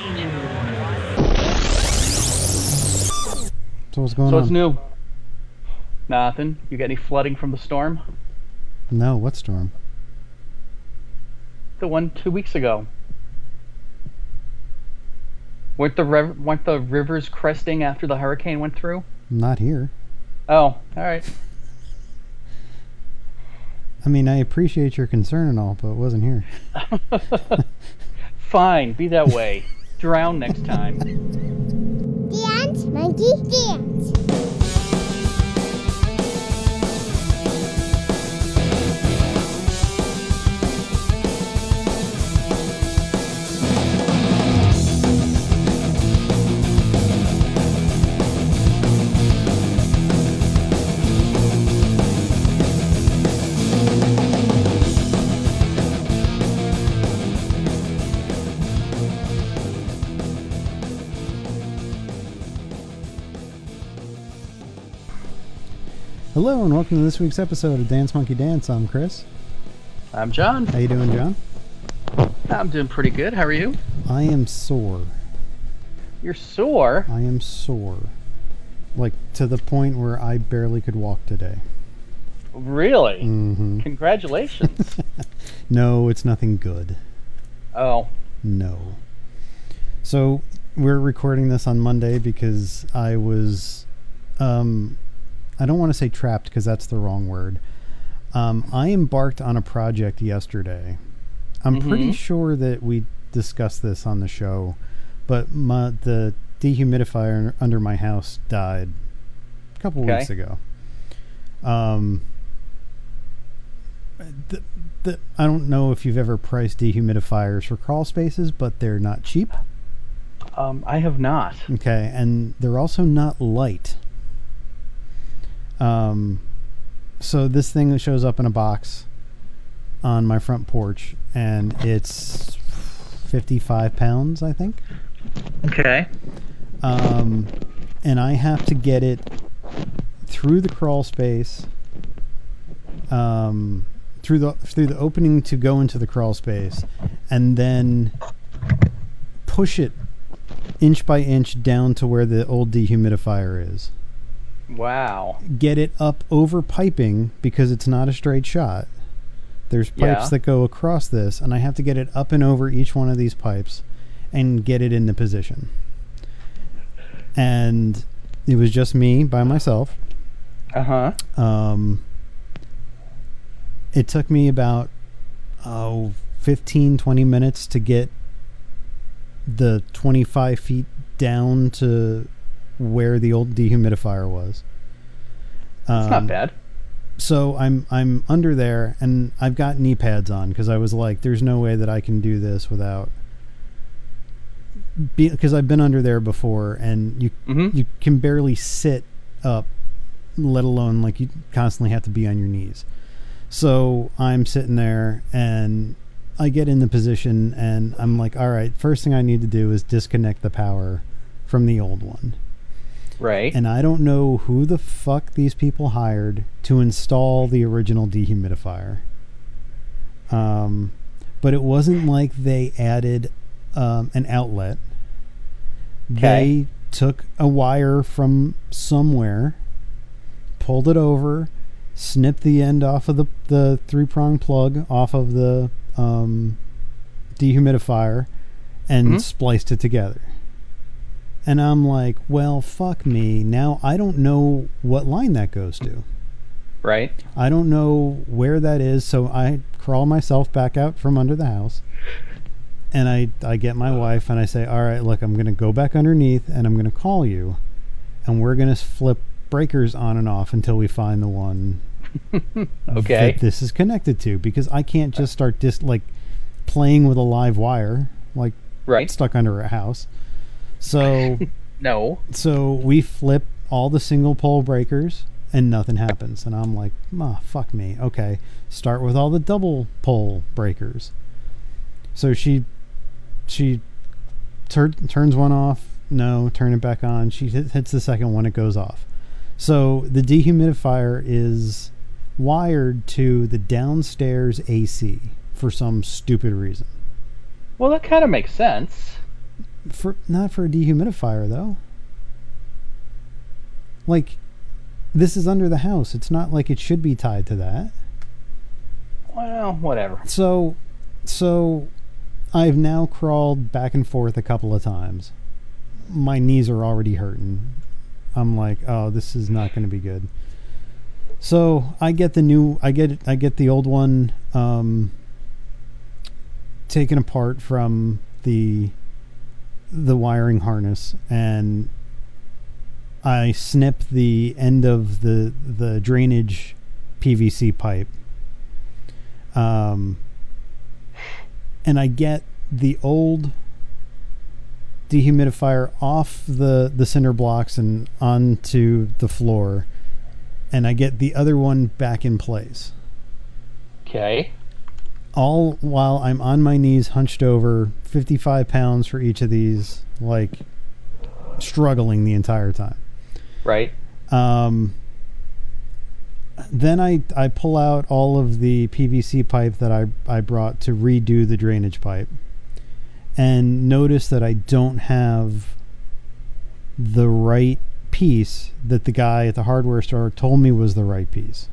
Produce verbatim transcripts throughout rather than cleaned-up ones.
So what's going So on? what's new? Nothing. You got any flooding from the storm? No, what storm? The one two weeks ago. Weren't the rev- weren't the rivers cresting after the hurricane went through? Not here. Oh, all right. I mean, I appreciate your concern and all, but it wasn't here. Fine, be that way. Drown next time. Dance, monkey, dance. Hello and welcome to this week's episode of Dance Monkey Dance. I'm Chris. I'm John. How you doing, John? I'm doing pretty good. How are you? I am sore. You're sore. I am sore. Like, to the point where I barely could walk today. Really? Mm-hmm. Congratulations. No, it's nothing good. Oh. No. So, we're recording this on Monday because I was... Um... I don't want to say trapped because that's the wrong word. Um, I embarked on a project yesterday. I'm Mm-hmm. pretty sure that we discussed this on the show, but my, the dehumidifier under my house died a couple Okay. weeks ago. Um, the, the, I don't know if you've ever priced dehumidifiers for crawl spaces, but they're not cheap. Um, I have not. Okay, and they're also not light. Um, so this thing that shows up in a box on my front porch, and it's fifty-five pounds, I think. Okay. Um, and I have to get it through the crawl space, um, through the through the opening to go into the crawl space, and then push it inch by inch down to where the old dehumidifier is. Wow. Get it up over piping because it's not a straight shot. There's pipes Yeah. that go across this, and I have to get it up and over each one of these pipes and get it into position. And it was just me by myself. Uh-huh. Um, it took me about oh, fifteen, twenty minutes to get the twenty-five feet down to where the old dehumidifier was. It's Um, not bad. So I'm I'm under there, and I've got knee pads on because I was like, "There's no way that I can do this without." Because I've been under there before, and you Mm-hmm. you can barely sit up, let alone like you constantly have to be on your knees. So I'm sitting there, and I get in the position, and I'm like, "All right, first thing I need to do is disconnect the power from the old one." Right. And I don't know who the fuck these people hired to install the original dehumidifier. Um, but it wasn't like they added um, an outlet. Okay. They took a wire from somewhere, pulled it over, snipped the end off of the, the three-prong plug off of the um, dehumidifier, and Mhm. spliced it together. And I'm like, well, fuck me. Now I don't know what line that goes to. Right. I don't know where that is, so I crawl myself back out from under the house. And I, I get my wife and I say, all right, look, I'm going to go back underneath and I'm going to call you. And we're going to flip breakers on and off until we find the one Okay. that this is connected to. Because I can't just start dis- like playing with a live wire, like Right. stuck under a house. So... No. So we flip all the single pole breakers and nothing happens. And I'm like, ah, fuck me. Okay, start with all the double pole breakers. So she she tur- turns one off. No, turn it back on. She hit, hits the second one. It goes off. So the dehumidifier is wired to the downstairs A C for some stupid reason. Well, that kind of makes sense. For not for a dehumidifier though. Like, this is under the house. It's not like it should be tied to that. Well, whatever. So, so I've now crawled back and forth a couple of times. My knees are already hurting. I'm like, oh, this is not going to be good. So I get the new, I get, I get the old one um, taken apart from the the wiring harness, and I snip the end of the the drainage P V C pipe. Um, and I get the old dehumidifier off the, the cinder blocks and onto the floor, and I get the other one back in place. Okay. All while I'm on my knees, hunched over, fifty-five pounds for each of these, like struggling the entire time. Right. Um, then I, I pull out all of the P V C pipe that I, I brought to redo the drainage pipe, and notice that I don't have the right piece that the guy at the hardware store told me was the right piece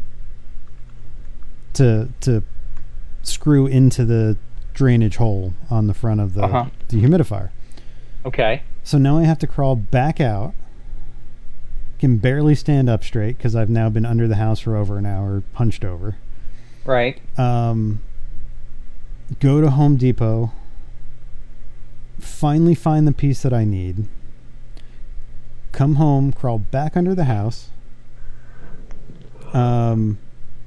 to to screw into the drainage hole on the front of the uh-huh. dehumidifier. Okay. So now I have to crawl back out. Can barely stand up straight because I've now been under the house for over an hour, hunched over. Right. Um, go to Home Depot. Finally find the piece that I need. Come home, crawl back under the house. Um,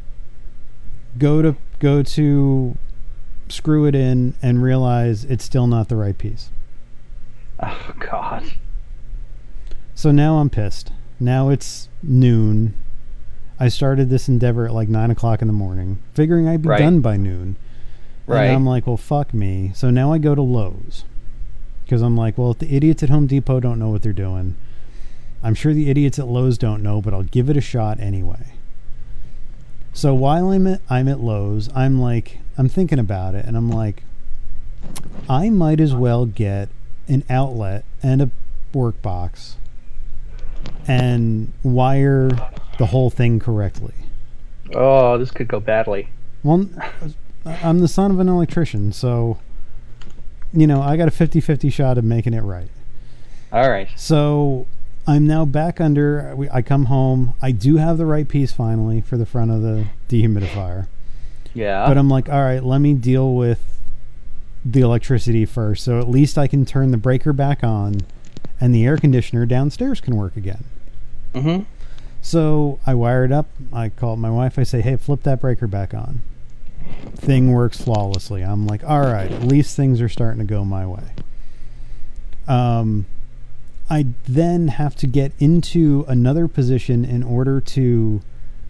go to go to screw it in and realize it's still not the right piece. Oh God. So now I'm pissed. Now it's noon. I started this endeavor at like nine o'clock in the morning, figuring I'd be right. done by noon. Right. And I'm like, well, fuck me. So now I go to Lowe's. Because I'm like, well, if the idiots at Home Depot don't know what they're doing, I'm sure the idiots at Lowe's don't know, but I'll give it a shot anyway. So while I'm at, I'm at Lowe's, I'm like, I'm thinking about it, and I'm like, I might as well get an outlet and a work box and wire the whole thing correctly. Oh, this could go badly. Well, I'm the son of an electrician, so, you know, I got a fifty-fifty shot of making it right. All right. So I'm now back under. I come home. I do have the right piece finally for the front of the dehumidifier. Yeah. But I'm like, all right, let me deal with the electricity first. So at least I can turn the breaker back on and the air conditioner downstairs can work again. Mm-hmm. So I wire it up. I call my wife. I say, hey, flip that breaker back on. Thing works flawlessly. I'm like, all right, at least things are starting to go my way. Um, I then have to get into another position in order to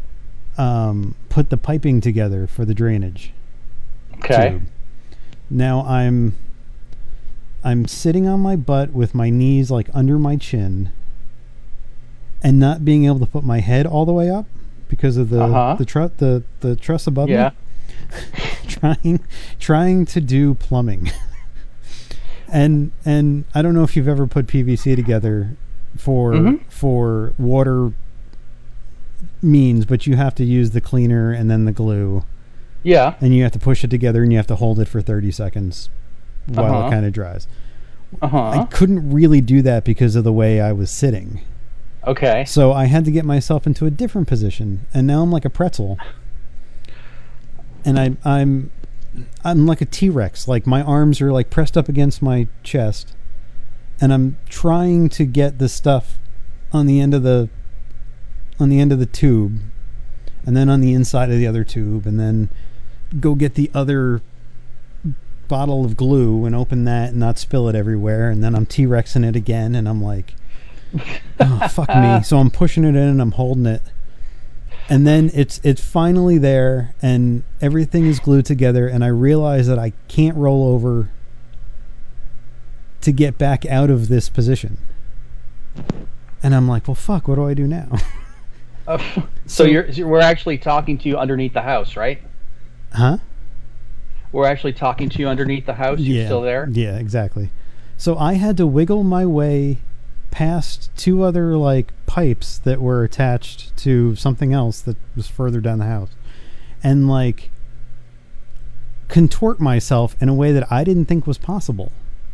um, put the piping together for the drainage Okay. tube. Now I'm I'm sitting on my butt with my knees like under my chin and not being able to put my head all the way up because of the Uh-huh. the, tru- the the truss above Yeah. me. trying trying to do plumbing. and and I don't know if you've ever put P V C together for Mhm. for water means, but you have to use the cleaner and then the glue. Yeah. And you have to push it together and you have to hold it for thirty seconds while Uh-huh. it kind of dries. Uh-huh. I couldn't really do that because of the way I was sitting. Okay. So I had to get myself into a different position, and now I'm like a pretzel. And I I'm I'm like a T-Rex. Like my arms are like pressed up against my chest, and I'm trying to get the stuff on the end of the on the end of the tube, and then on the inside of the other tube, and then go get the other bottle of glue and open that and not spill it everywhere, and then I'm T-Rexing it again, and I'm like, oh, fuck me. So I'm pushing it in and I'm holding it, and then it's it's finally there and everything is glued together, and I realize that I can't roll over to get back out of this position, and I'm like, well, fuck, what do I do now? Uh, so you're so we're actually talking to you underneath the house, right? Huh? We're actually talking to you underneath the house. You're Yeah, still there? yeah, exactly. So I had to wiggle my way past two other like pipes that were attached to something else that was further down the house, and like contort myself in a way that I didn't think was possible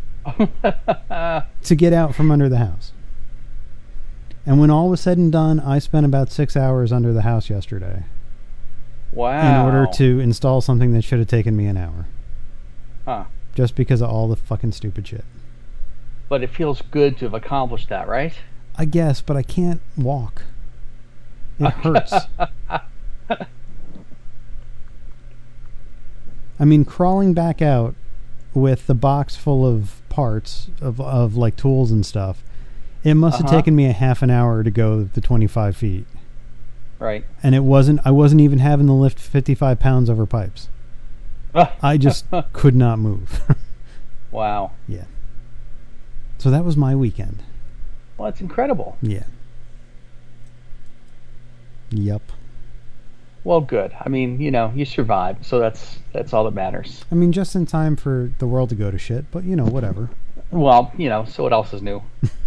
to get out from under the house. And when all was said and done, I spent about six hours under the house yesterday. Wow. In order to install something that should have taken me an hour. Huh. Just because of all the fucking stupid shit. But it feels good to have accomplished that, right? I guess, but I can't walk. It hurts. I mean, crawling back out with the box full of parts, of, of like tools and stuff, it must have Uh-huh. taken me a half an hour to go the twenty-five feet. Right. And it wasn't, I wasn't even having to lift fifty-five pounds over pipes. I just could not move. Wow. Yeah. So that was my weekend. Well, that's incredible. Yeah. Yep. Well, good. I mean, you know, you survived, so that's that's all that matters. I mean, just in time for the world to go to shit, but you know, whatever. Well, you know, so what else is new?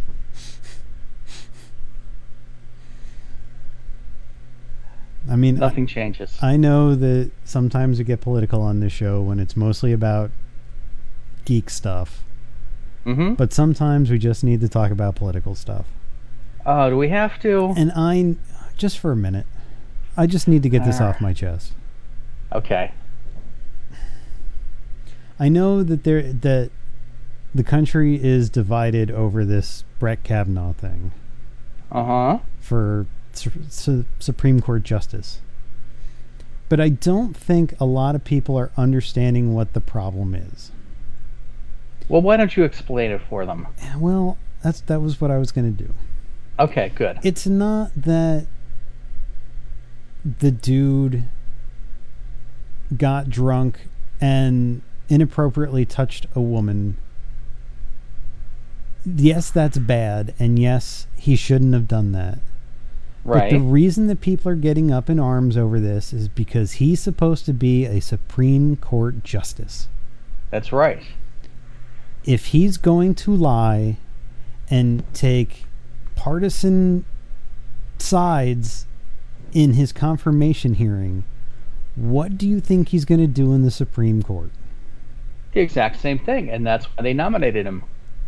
I mean, Nothing changes. I know that sometimes we get political on this show when it's mostly about geek stuff, Mm-hmm. but sometimes we just need to talk about political stuff. Oh, do we have to? And I, just for a minute, I just need to get this Ah. off my chest. Okay. I know that there that the country is divided over this Brett Kavanaugh thing Uh-huh. for su- su- Supreme Court justice. But I don't think a lot of people are understanding what the problem is. Well, why don't you explain it for them? Well, that's that was what I was going to do. Okay, good. It's not that the dude got drunk and inappropriately touched a woman. Yes, that's bad, and yes, he shouldn't have done that. Right. But the reason that people are getting up in arms over this is because he's supposed to be a Supreme Court justice. That's right. If he's going to lie and take partisan sides in his confirmation hearing, what do you think he's going to do in the Supreme Court? The exact same thing, and that's why they nominated him.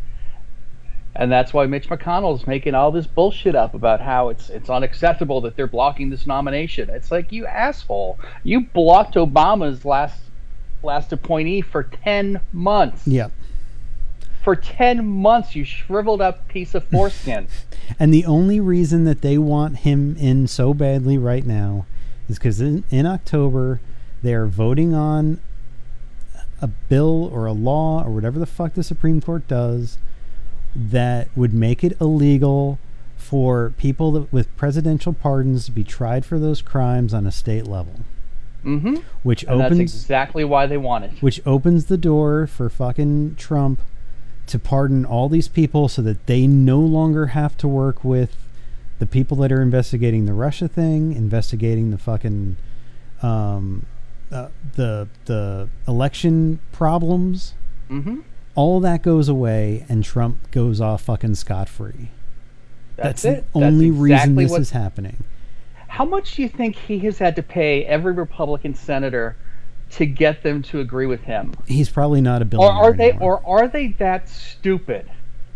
And that's why Mitch McConnell's making all this bullshit up about how it's it's unacceptable that they're blocking this nomination. It's like, you asshole. You blocked Obama's last last appointee for ten months. Yeah. For ten months, you shriveled up piece of foreskin. And the only reason that they want him in so badly right now is because in, in October they're voting on a bill or a law or whatever the fuck the Supreme Court does that would make it illegal for people that, with presidential pardons to be tried for those crimes on a state level. Mm-hmm. Which And opens that's exactly why they want it. which opens the door for fucking Trump to pardon all these people so that they no longer have to work with the people that are investigating the Russia thing, investigating the fucking um, uh, the the election problems. Mm-hmm. All that goes away, and Trump goes off fucking scot-free. That's, That's it. the only That's reason exactly this what- is happening. How much do you think he has had to pay every Republican senator to get them to agree with him? He's probably not a Or billionaire are they anymore. or are they that stupid?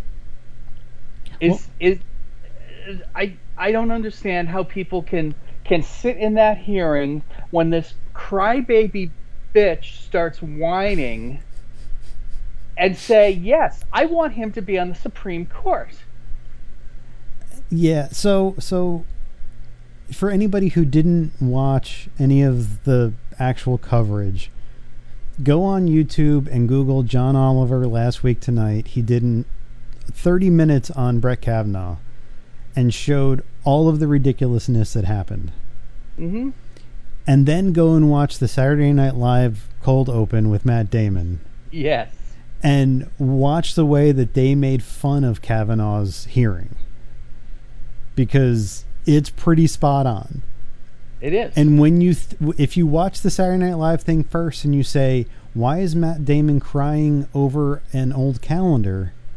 Is Well- is I I don't understand how people can can sit in that hearing when this crybaby bitch starts whining and say, "Yes, I want him to be on the Supreme Court." Yeah, so so for anybody who didn't watch any of the actual coverage, go on YouTube and Google John Oliver last week tonight. He did an thirty minutes on Brett Kavanaugh and showed all of the ridiculousness that happened. Mm-hmm. And then go and watch the Saturday Night Live cold open with Matt Damon Yes. and watch the way that they made fun of Kavanaugh's hearing, because it's pretty spot on. It is. And when you, th- if you watch the Saturday Night Live thing first and you say, why is Matt Damon crying over an old calendar?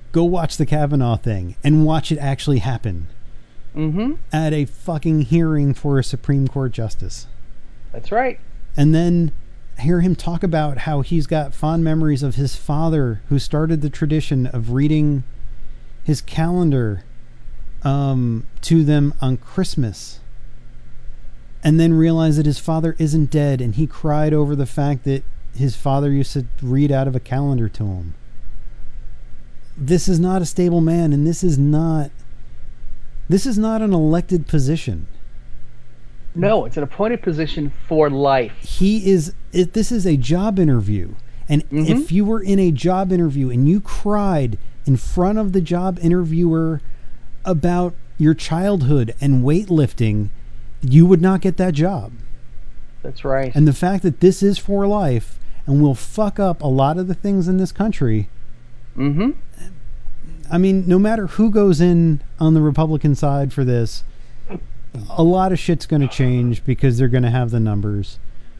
Go watch the Kavanaugh thing and watch it actually happen Mm-hmm. at a fucking hearing for a Supreme Court justice. That's right. And then hear him talk about how he's got fond memories of his father who started the tradition of reading his calendar um, to them on Christmas, and then realize that his father isn't dead, and he cried over the fact that his father used to read out of a calendar to him. This is not a stable man, and this is not this is not an elected position. No, it's an appointed position for life. He is it, this is a job interview, and Mhm. if you were in a job interview and you cried in front of the job interviewer about your childhood and weightlifting, you would not get that job. That's right. And the fact that this is for life and will fuck up a lot of the things in this country, Mm-hmm. I mean, no matter who goes in on the Republican side for this, a lot of shit's going to change because they're going to have the numbers.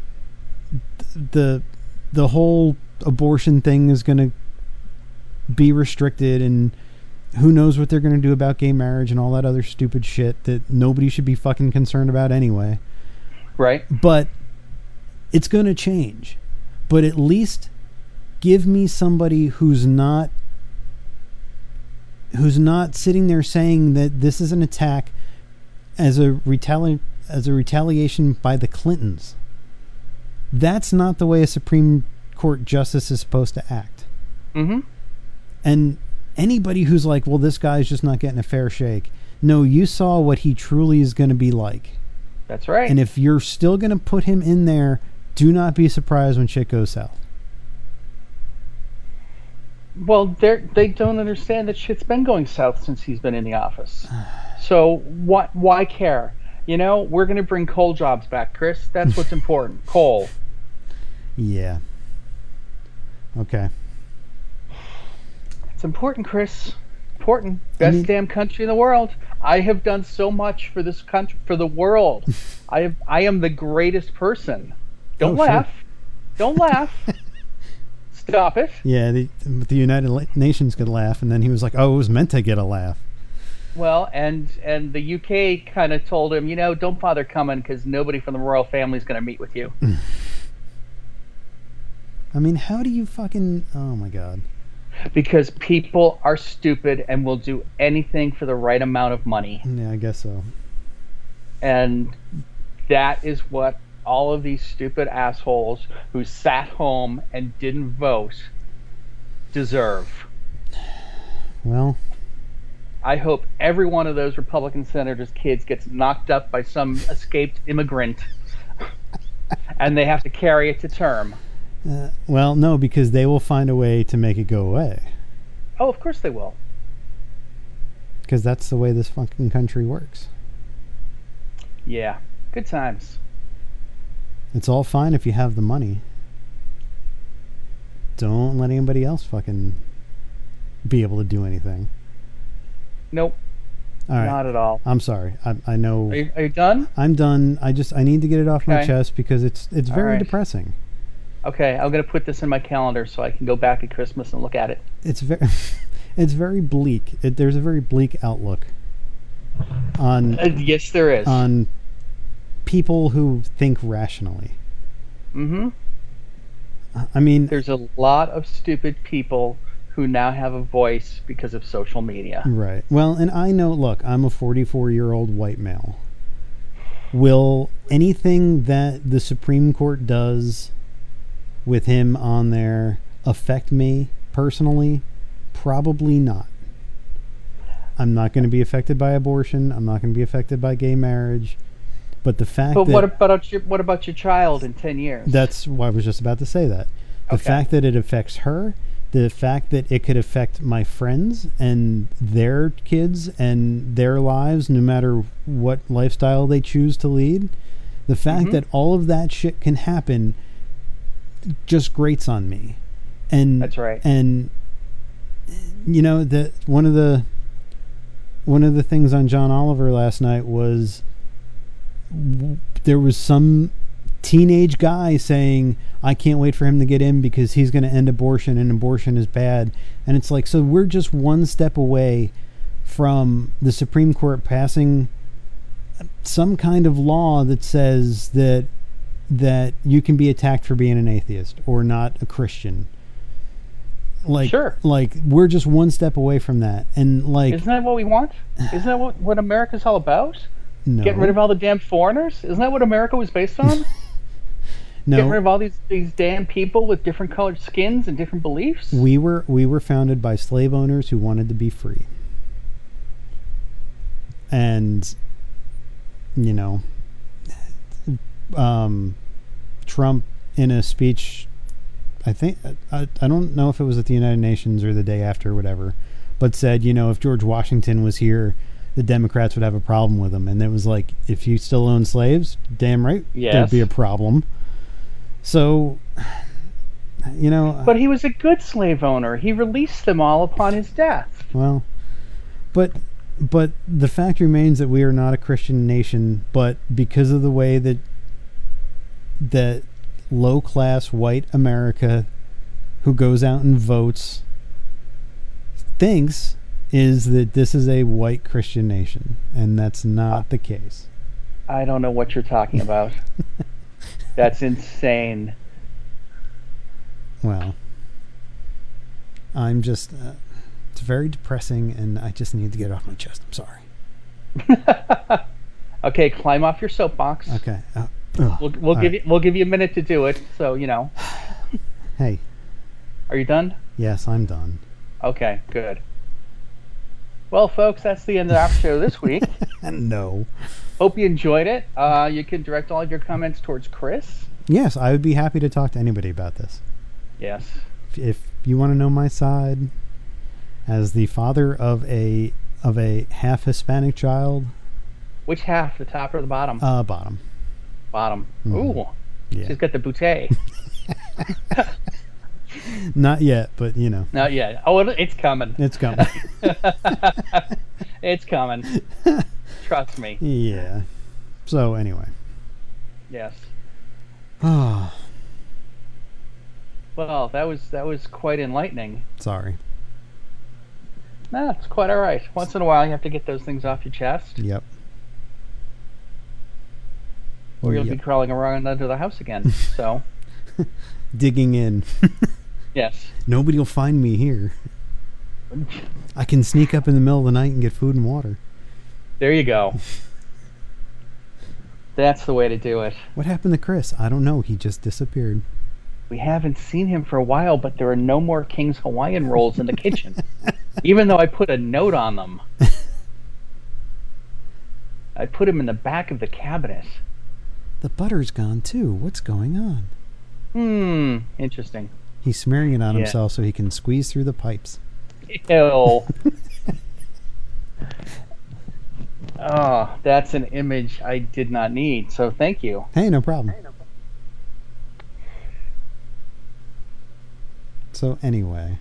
The the whole abortion thing is going to be restricted, and who knows what they're going to do about gay marriage and all that other stupid shit that nobody should be fucking concerned about anyway. Right. But it's going to change. But at least give me somebody who's not who's not sitting there saying that this is an attack as a retali- as a retaliation by the Clintons. That's not the way a Supreme Court justice is supposed to act. Mm-hmm. And anybody who's like, well, this guy's just not getting a fair shake. No, you saw what he truly is going to be like. That's right. And if you're still going to put him in there, do not be surprised when shit goes south. Well, they they don't understand that shit's been going south since he's been in the office. So what? Why care? You know, we're going to bring coal jobs back, Chris. That's what's important. Coal. Yeah. Okay. It's important, Chris. Important. Best mean- damn country in the world. I have done so much for this country, for the world. I have. I am the greatest person. Don't Oh, sure. laugh. Don't laugh. Stop it. Yeah, the, the United Nations could laugh, and then he was like, oh, it was meant to get a laugh. Well, and and the U K kind of told him, you know, don't bother coming because nobody from the royal family is going to meet with you. I mean, how do you fucking... Oh, my God. Because people are stupid and will do anything for the right amount of money. Yeah, I guess so. And that is what all of these stupid assholes who sat home and didn't vote deserve. Well, I hope every one of those Republican senators' kids gets knocked up by some escaped immigrant and they have to carry it to term. uh, well, no, because they will find a way to make it go away. Oh, of course they will. Because that's the way this fucking country works. Yeah. Good times. It's all fine if you have the money. Don't let anybody else fucking be able to do anything. Nope. All right. Not at all. I'm sorry. I, I know. Are you, are you done? I'm done. I just I need to get it off my Okay. chest because it's it's All very right. depressing. Okay, I'm going to put this in my calendar so I can go back at Christmas and look at it. It's very it's very bleak. It, there's a very bleak outlook on Uh, yes, there is. on people who think rationally. Mm-hmm. I mean, There's a lot of stupid people who now have a voice because of social media. right. Well, and I know, look, I'm a forty-four-year-old white male. Will anything that the Supreme Court does with him on there affect me personally? Probably not. I'm not going to be affected by abortion. I'm not going to be affected by gay marriage. But the fact But that... what about your what about your child in ten years? That's why I was just about to say that. The Okay. fact that it affects her, the fact that it could affect my friends and their kids and their lives, no matter what lifestyle they choose to lead, the fact Mhm. that all of that shit can happen just grates on me. And That's right. And you know, the one of the one of the things on John Oliver last night was w- there was some teenage guy saying, I can't wait for him to get in because he's going to end abortion and abortion is bad. And it's like, so we're just one step away from the Supreme Court passing some kind of law that says that that you can be attacked for being an atheist or not a Christian. Like, Sure. like we're just one step away from that. And like, Isn't that what we want? Isn't that what, what America's all about? no, Getting rid of all the damn foreigners? Isn't that what America was based on? no, Getting rid of all these, these damn people with different colored skins and different beliefs? we were, we were founded by slave owners who wanted to be free. And, you know, um, Trump in a speech, I think, I, I don't know if it was at the United Nations or the day after or whatever, but said, you know, if George Washington was here, the Democrats would have a problem with him. And it was like, if you still own slaves, damn right, Yes. there'd be a problem. So, you know. But he was a good slave owner. He released them all upon his death. Well, but but the fact remains that we are not a Christian nation, but because of the way that that low class white America who goes out and votes thinks is that this is a white Christian nation, and that's not the case. I don't know what you're talking about. That's insane. Well, I'm just uh, it's very depressing, and I just need to get it off my chest. I'm sorry. Okay, climb off your soapbox. Okay. Uh, ugh. We'll, we'll All give right. you we'll give you a minute to do it. So you know. Hey, Are you done? yes, I'm done. Okay, good. Well, folks, that's the end of our show this week. No. Hope you enjoyed it. Uh, you can direct all of your comments towards Chris. Yes, I would be happy to talk to anybody about this. Yes. If, if you want to know my side, as the father of a of a half Hispanic child, Which half? The top or the bottom? uh, bottom. Bottom. Mhm. Ooh. Yeah. She's got the bouquet. Not yet, but you know, Not yet. Oh, it- it's coming. it's coming. It's coming. Trust me. Yeah. So anyway, Yes. oh, Well, that was that was quite enlightening. sorry. Nah, it's quite all right. Once in a while, you have to get those things off your chest, Yep. or you'll Yep. be crawling around under the house again. So, Digging in. yes. Nobody will find me here. I can sneak up in the middle of the night and get food and water. There you go. That's the way to do it. What happened to Chris? I don't know. He just disappeared. We haven't seen him for a while, but there are no more King's Hawaiian rolls in the kitchen. Even though I put a note on them. I put him in the back of the cabinet. The butter's gone too. What's going on? Hmm, interesting. He's smearing it on Yeah. himself so he can squeeze through the pipes. Ew. Oh, that's an image I did not need, so thank you. Hey, no problem. So anyway,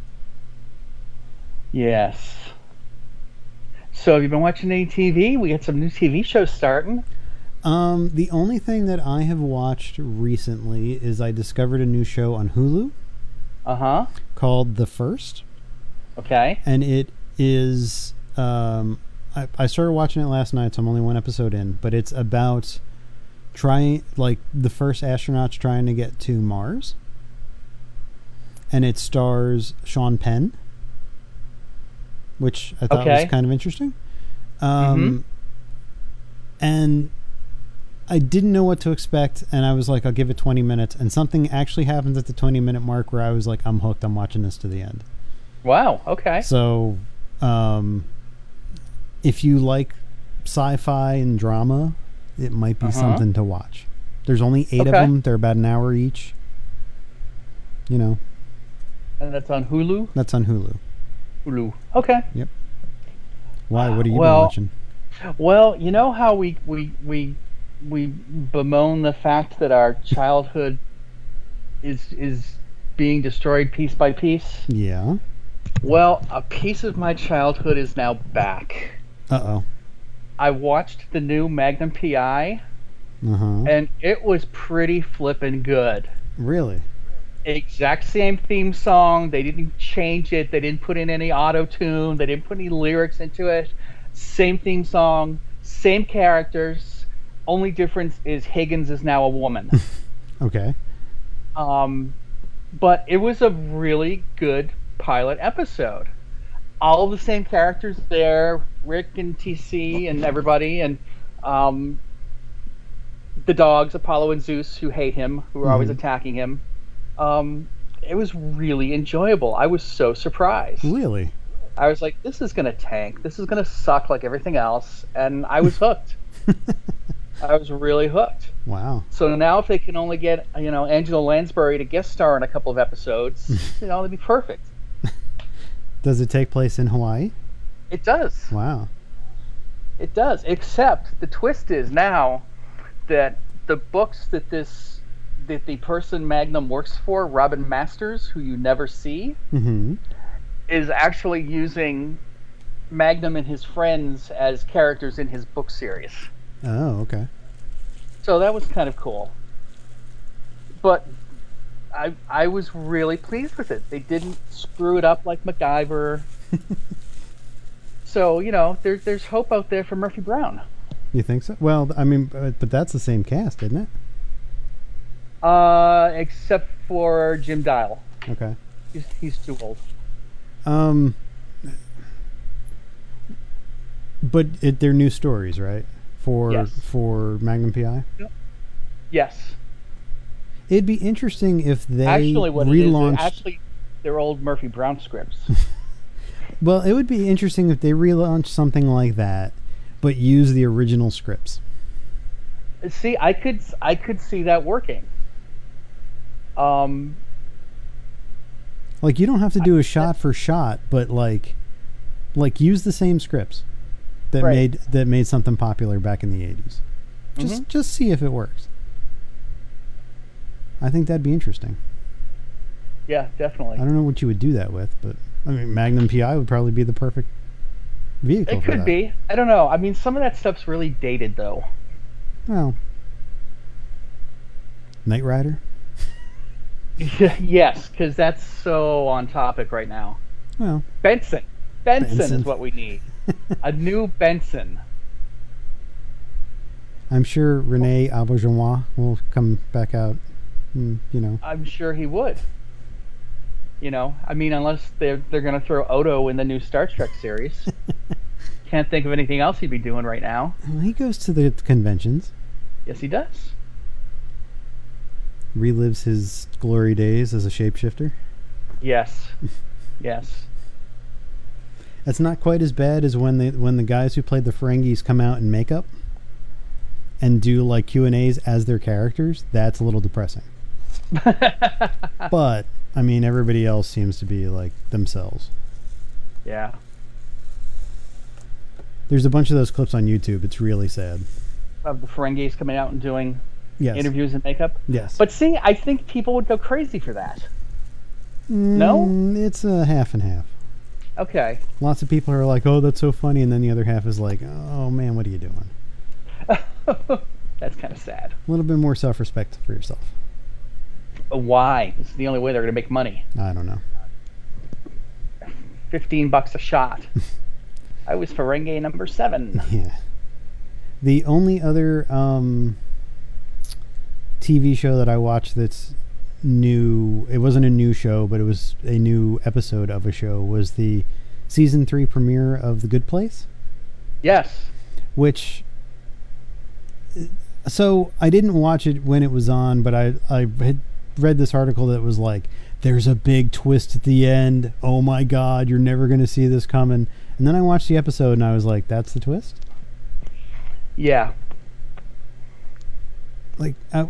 Yes. So have you been watching any T V? We got some new T V shows starting. um, the only thing that I have watched recently is I discovered a new show on Hulu Uh-huh. called The First, Okay. and it is. Um, I, I started watching it last night, so I'm only one episode in, but it's about trying, like, the first astronauts trying to get to Mars, and it stars Sean Penn, which I thought Okay. was kind of interesting. Um, And I didn't know what to expect, and I was like, I'll give it twenty minutes, and something actually happens at the twenty minute mark where I was like, I'm hooked, I'm watching this to the end. Wow, okay. So, um, if you like sci-fi and drama, it might be Uh-huh. something to watch. There's only eight of Okay. them. They're about an hour each. You know, And that's on Hulu? that's on Hulu. Hulu. Okay. Why? What have you Well- been watching? Well, you know how we we we we bemoan the fact that our childhood is is being destroyed piece by piece? Yeah. Well, a piece of my childhood is now back. Uh-oh. I watched the new Magnum P I, Uh-huh. and it was pretty flippin' good. Really? Exact same theme song. They didn't change it. They didn't put in any auto tune. They didn't put any lyrics into it. Same theme song, same characters. Only difference is Higgins is now a woman. Okay. Um, but it was a really good pilot episode. All the same characters there, Rick and T C and everybody, and um, the dogs, Apollo and Zeus, who hate him, who are always Mhm. attacking him. Um, it was really enjoyable. I was so surprised. Really? I was like, this is going to tank. This is going to suck like everything else. And I was hooked. I was really hooked. Wow. So now if they can only get, you know, Angela Lansbury to guest star in a couple of episodes, you know, it'd be perfect. Does it take place in Hawaii? It does. Wow. It does. Except the twist is now that the books that this that the person Magnum works for, Robin Masters, who you never see, Mm-hmm. is actually using Magnum and his friends as characters in his book series. Oh, okay. So that was kind of cool. But I I was really pleased with it. They didn't screw it up like MacGyver. So, you know, there, there's hope out there for Murphy Brown. You think so? Well, I mean, but, but that's the same cast, isn't it? Uh, except for Jim Dial. Okay. He's, he's too old. Um, but it, they're new stories, right? For Yes. for Magnum P I. Yes. It'd be interesting if they Actually, what it relaunched. is, actually, they're old Murphy Brown scripts. Well, it would be interesting if they relaunched something like that, but use the original scripts. See, I could I could see that working. Um, Like, you don't have to do a shot for shot, but like, like use the same scripts that Right. made that made something popular back in the eighties. Just Mhm. just see if it works. I think that'd be interesting. yeah, definitely. I don't know what you would do that with, but I mean, Magnum P I would probably be the perfect vehicle It for could that. be. I don't know. I mean, some of that stuff's really dated, though. Well, Knight Rider. Yes, because that's so on topic right now. Well, Benson. Benson, Benson. is what we need. A new Benson. I'm sure Rene Auberjonois will come back out. And, you know, I'm sure he would. You know, I mean, unless they're they're going to throw Odo in the new Star Trek series. Can't think of anything else he'd be doing right now. well, he goes to the conventions, Yes, he does. relives his glory days as a shapeshifter. Yes. Yes. It's not quite as bad as when they when the guys who played the Ferengis come out in makeup and do like Q and A's as their characters. That's a little depressing. But I mean, everybody else seems to be like themselves. Yeah. There's a bunch of those clips on YouTube. It's really sad. Of the Ferengis coming out and doing Yes. interviews and makeup. Yes. But see, I think people would go crazy for that. no? Mm, it's a half and half. Okay. Lots of people are like, "Oh, that's so funny," and then the other half is like, "Oh man, what are you doing?" That's kind of sad. A little bit more self-respect for yourself. Why? It's the only way they're going to make money. I don't know. Fifteen bucks a shot. I was Ferengi number seven. Yeah. The only other um, T V show that I watched that's new, it wasn't a new show, but it was a new episode of a show, was the season three premiere of The Good Place, Yes. which, so I didn't watch it when it was on, but I, I had read this article that was like, there's a big twist at the end. Oh my God, you're never going to see this coming. And then I watched the episode and I was like, that's the twist? Yeah. Like, I,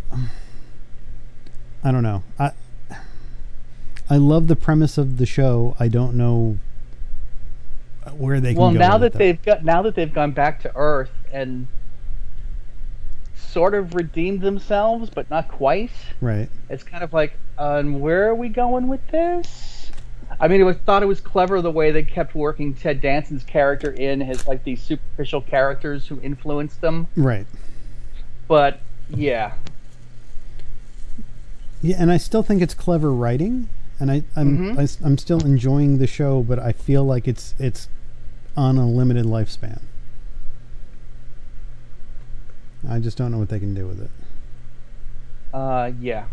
I don't know. I I love the premise of the show. I don't know where they can Well, go now with that it. they've got now that they've gone back to Earth and sort of redeemed themselves, but not quite. Right. It's kind of like, um, where are we going with this? I mean, it was thought it was clever the way they kept working Ted Danson's character in as like these superficial characters who influenced them. Right. But yeah, Yeah, and I still think it's clever writing, and I, I'm Mhm. I, s- I'm still enjoying the show, but I feel like it's it's on a limited lifespan. I just don't know what they can do with it. Uh, yeah.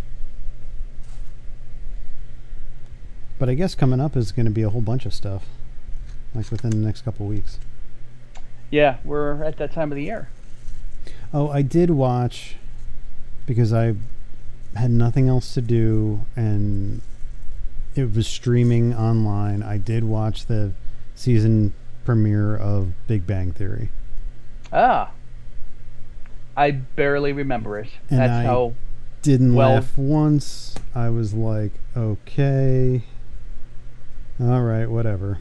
But I guess coming up is going to be a whole bunch of stuff, like within the next couple weeks. Yeah, we're at that time of the year. Oh, I did watch because I had nothing else to do and it was streaming online. I did watch the season premiere of Big Bang Theory. Ah. I barely remember it. And That's I how. Didn't Well- laugh once. I was like, okay. All right, whatever.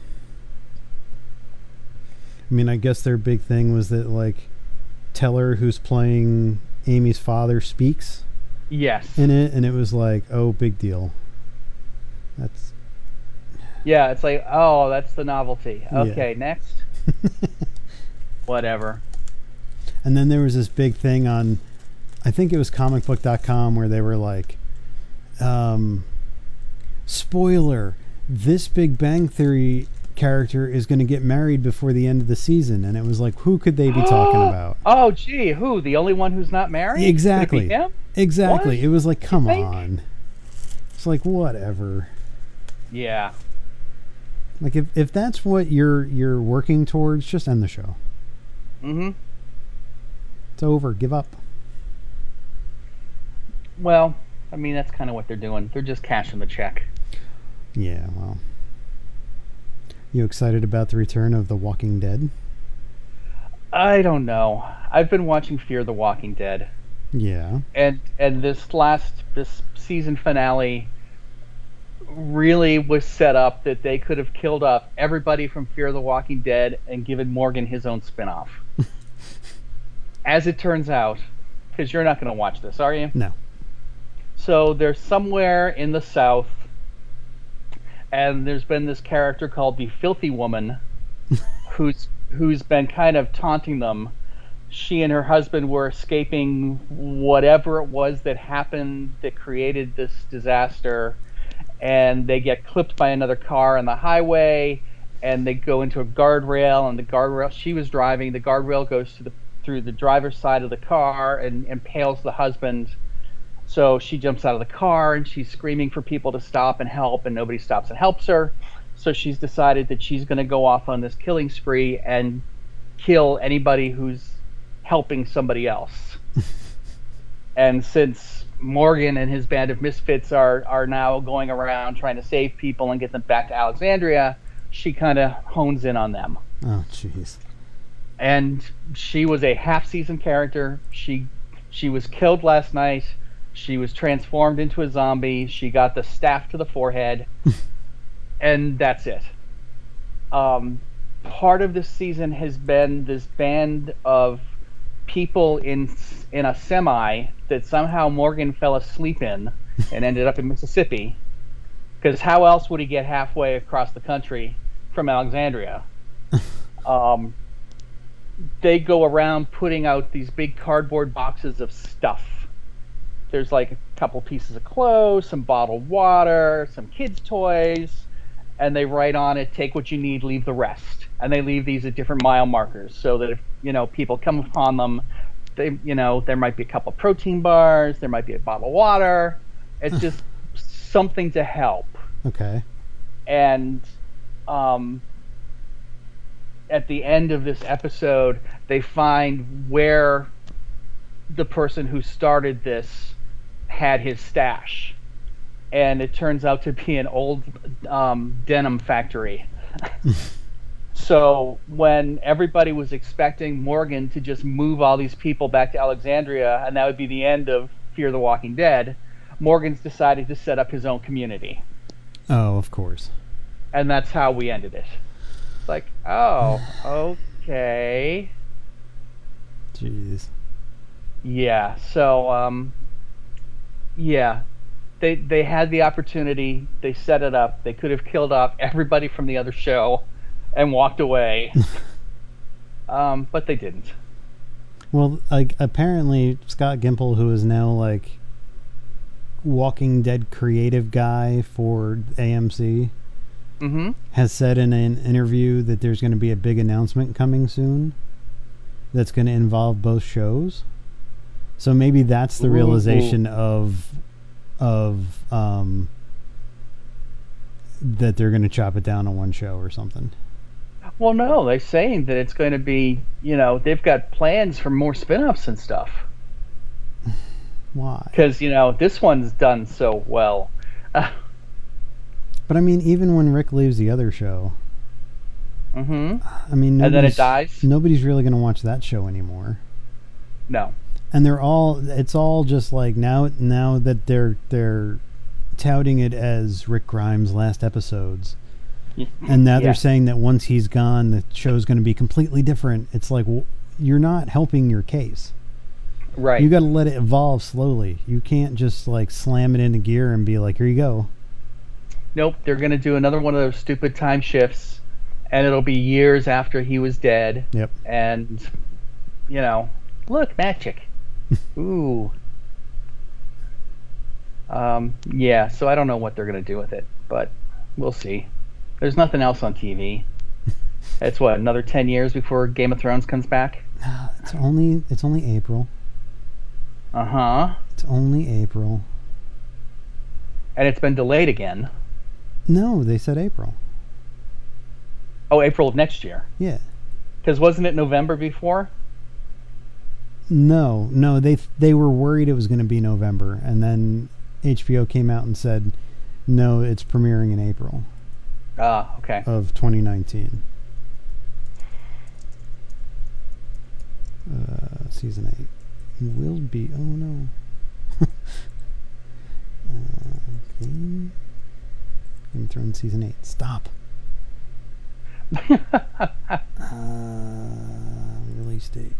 I mean, I guess their big thing was that, like, Teller, who's playing Amy's father, speaks Yes. in it, and it was like, oh, big deal. That's. Yeah, it's like, oh, that's the novelty. Yeah. Okay, next. Whatever. And then there was this big thing on, I think it was comic book dot com, where they were like, um, spoiler, this Big Bang Theory character is going to get married before the end of the season. And it was like, who could they be talking about? Oh, gee, who? The only one who's not married? Exactly. Could it be him? Exactly. What? It was like, come think? on. It's like, whatever. Yeah. Like, if, if that's what you're you're working towards, just end the show. Mm-hmm. It's over. Give up. Well, I mean, that's kind of what they're doing. They're just cashing the check. Yeah, well. You excited about the return of The Walking Dead? I don't know. I've been watching Fear the Walking Dead, Yeah. and and this last this season finale really was set up that they could have killed off everybody from Fear the Walking Dead and given Morgan his own spinoff. As it turns out, because you're not going to watch this, are you? No. So there's somewhere in the South, and there's been this character called the Filthy Woman, who's who's been kind of taunting them. She and her husband were escaping whatever it was that happened that created this disaster, and they get clipped by another car on the highway, and they go into a guardrail, and the guardrail she was driving, the guardrail goes to the through the driver's side of the car and impales the husband. So she jumps out of the car and she's screaming for people to stop and help, and nobody stops and helps her. So she's decided that she's going to go off on this killing spree and kill anybody who's helping somebody else. And since Morgan and his band of misfits are are now going around trying to save people and get them back to Alexandria, she kind of hones in on them. Oh, jeez. And she was a half-season character. She she was killed last night. She was transformed into a zombie. She got the staff to the forehead, and that's it. Um, part of this season has been this band of people in in a semi that somehow Morgan fell asleep in and ended up in Mississippi. Because how else would he get halfway across the country from Alexandria? Um, they go around putting out these big cardboard boxes of stuff. There's like a couple pieces of clothes, some bottled water, some kids' toys, and they write on it, take what you need, leave the rest. And they leave these at different mile markers so that if, you know, people come upon them, they, you know, there might be a couple protein bars, there might be a bottle of water. It's just something to help. Okay. And um, at the end of this episode, they find where the person who started this had his stash. And it turns out to be an old um, denim factory. So when everybody was expecting Morgan to just move all these people back to Alexandria, and that would be the end of Fear the Walking Dead, Morgan's decided to set up his own community. Oh, of course. And that's how we ended it. It's like, oh, okay. Jeez. Yeah, so, um, yeah. They, they had the opportunity. They set it up. They could have killed off everybody from the other show and walked away. um, but they didn't. Well, like, apparently Scott Gimple, who is now, like, Walking Dead creative guy for A M C, Mm-hmm. has said in an interview that there's going to be a big announcement coming soon that's going to involve both shows. So maybe that's the Ooh. realization of of um, that they're going to chop it down on one show or something. Well, no, they're saying that it's going to be, you know, they've got plans for more spin-offs and stuff. Why? Because, you know, this one's done so well. Uh, But I mean, even when Rick leaves the other show, mm-hmm. I mean, And then it nobody's, dies? nobody's really going to watch that show anymore. No. And they're all, it's all just like now, now that they're they're touting it as Rick Grimes' last episodes, and now Yeah. they're saying that once he's gone, the show's going to be completely different. It's like, well, you're not helping your case. Right. You got to let it evolve slowly. You can't just like slam it into gear and be like, here you go. Nope, they're going to do another one of those stupid time shifts, and it'll be years after he was dead. Yep. And, you know, look, magic. Ooh. Um, yeah, so I don't know what they're going to do with it, but we'll see. There's nothing else on T V. It's what, another ten years before Game of Thrones comes back? It's only it's only April. Uh-huh. It's only April. And it's been delayed again. No, they said April. Oh, April of next year. Yeah. Because wasn't it November before? No, no, they they were worried it was going to be November, and then H B O came out and said, no, it's premiering in April Ah, okay. of twenty nineteen. Uh, season eight will be. Oh no. uh, okay. Game of Thrones season eight. Stop. uh, release date.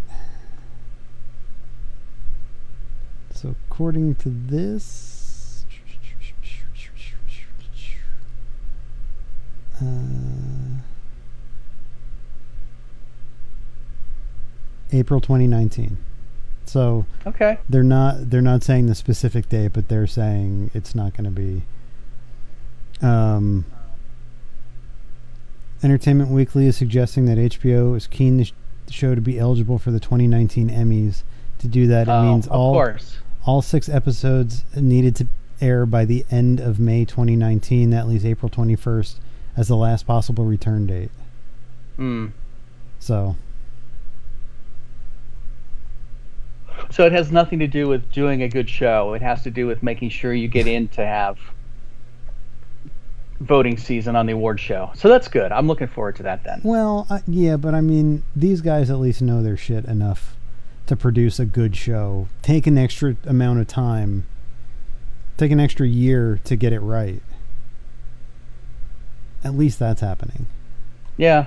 So according to this, uh, April twenty nineteen. So Okay. they're not they're not saying the specific date, but they're saying it's not going to be. Um, Entertainment Weekly is suggesting that H B O is keen the, sh- the show to be eligible for the twenty nineteen Emmys. To do that, it Oh, means of all course. all six episodes needed to air by the end of May twenty nineteen. That leaves April twenty-first as the last possible return date. Mm. So, So it has nothing to do with doing a good show. It has to do with making sure you get in to have voting season on the award show. So that's good. I'm looking forward to that then. well, uh, yeah, but I mean, these guys at least know their shit enough to produce a good show. Take an extra amount of time. Take an extra year to get it right. At least that's happening. Yeah.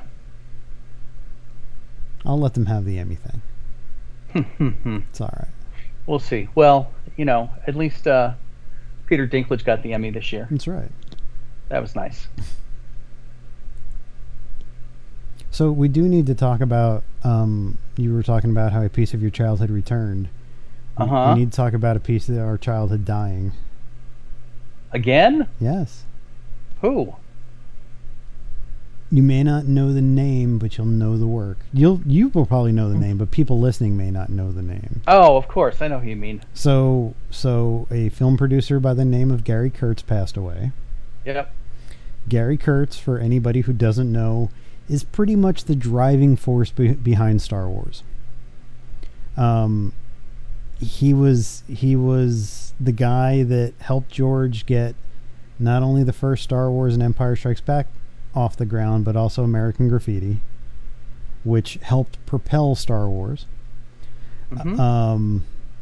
I'll let them have the Emmy thing. It's all right. We'll see. Well, you know, at least uh, Peter Dinklage got the Emmy this year. That's right. That was nice. So we do need to talk about, um, you were talking about how a piece of your childhood returned. We- Uh-huh. We need to talk about a piece of our childhood dying. Again? Yes. Who? You may not know the name, but you'll know the work. You'll you will probably know the name, but people listening may not know the name. Oh, of course. I know who you mean. So so a film producer by the name of Gary Kurtz passed away. Yep. Gary Kurtz, for anybody who doesn't know, is pretty much the driving force be- behind Star Wars. Um, he was he was the guy that helped George get not only the first Star Wars and Empire Strikes Back off the ground, but also American Graffiti, which helped propel Star Wars. Mhm. Um,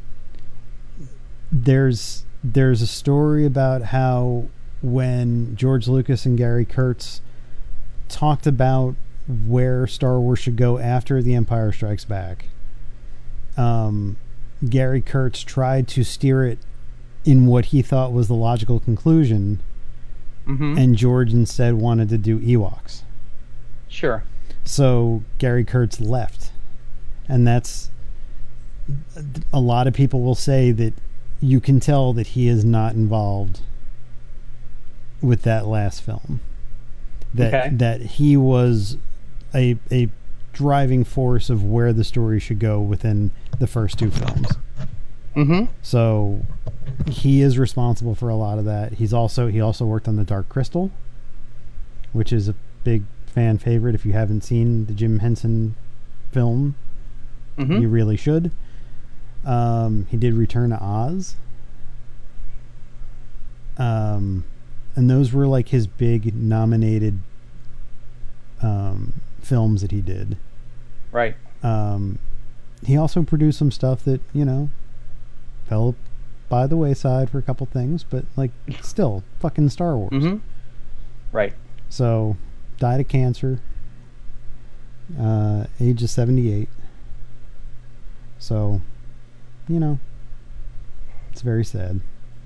there's there's a story about how when George Lucas and Gary Kurtz talked about where Star Wars should go after The Empire Strikes Back, um, Gary Kurtz tried to steer it in what he thought was the logical conclusion, Mhm. and George instead wanted to do Ewoks. Sure. So Gary Kurtz left, and that's a lot of people will say that you can tell that he is not involved with that last film. That Okay. that he was a a driving force of where the story should go within the first two films. Mm-hmm. So he is responsible for a lot of that. He's also he also worked on The Dark Crystal, which is a big fan favorite. If you haven't seen the Jim Henson film, Mm-hmm. you really should. Um, he did Return to Oz. Um, and those were like his big nominated um, films that he did. Right. Um, he also produced some stuff that, you know, fell by the wayside for a couple things, but like still fucking Star Wars. Mm-hmm. Right. So died of cancer, uh, age of seventy-eight. So, you know, it's very sad.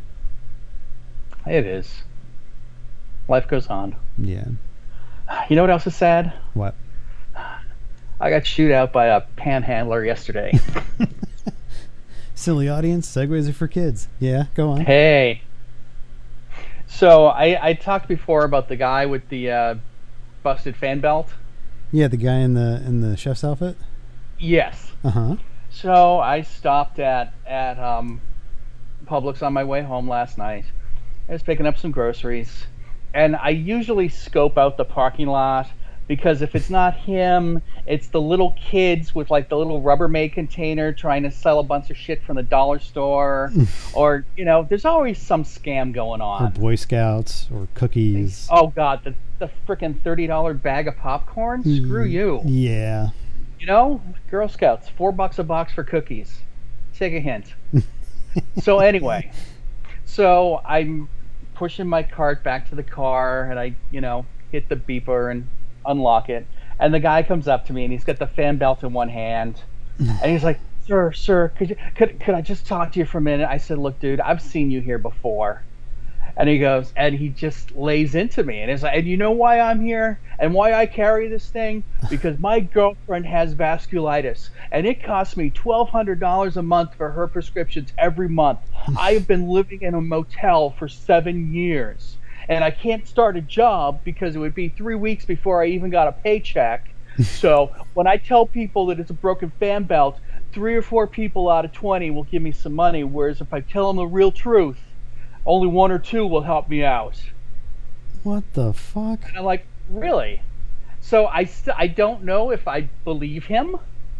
It is. Life goes on. Yeah. You know what else is sad? What? I got chewed out by a panhandler yesterday. Silly audience, segues are for kids. Yeah, go on. Hey. So I, I talked before about the guy with the uh, busted fan belt. Yeah, the guy in the in the chef's outfit. Yes. Uh huh. So I stopped at at um, Publix on my way home last night. I was picking up some groceries, and I usually scope out the parking lot because if it's not him, it's the little kids with like the little Rubbermaid container trying to sell a bunch of shit from the dollar store, or you know, there's always some scam going Or on. Boy Scouts or cookies. Oh God, the the freaking thirty dollar bag of popcorn. Screw you. Yeah. You know, Girl Scouts, four bucks a box for cookies. Take a hint. So anyway, so I'm pushing my cart back to the car, and I, you know, hit the beeper and unlock it. And the guy comes up to me, and he's got the fan belt in one hand, and he's like, "Sir, sir, could you, could could I just talk to you for a minute?" I said, "Look, dude, I've seen you here before." And he goes, and he just lays into me, and he's like, "And you know why I'm here, and why I carry this thing? Because my girlfriend has vasculitis, and it costs me twelve hundred dollars a month for her prescriptions every month. I have been living in a motel for seven years, and I can't start a job because it would be three weeks before I even got a paycheck. So when I tell people that it's a broken fan belt, three or four people out of twenty will give me some money, whereas if I tell them the real truth, only one or two will help me out." What the fuck? And I'm like, really? So I, st- I don't know if I believe him.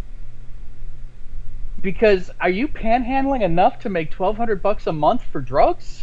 Because are you panhandling enough to make twelve hundred bucks a month for drugs?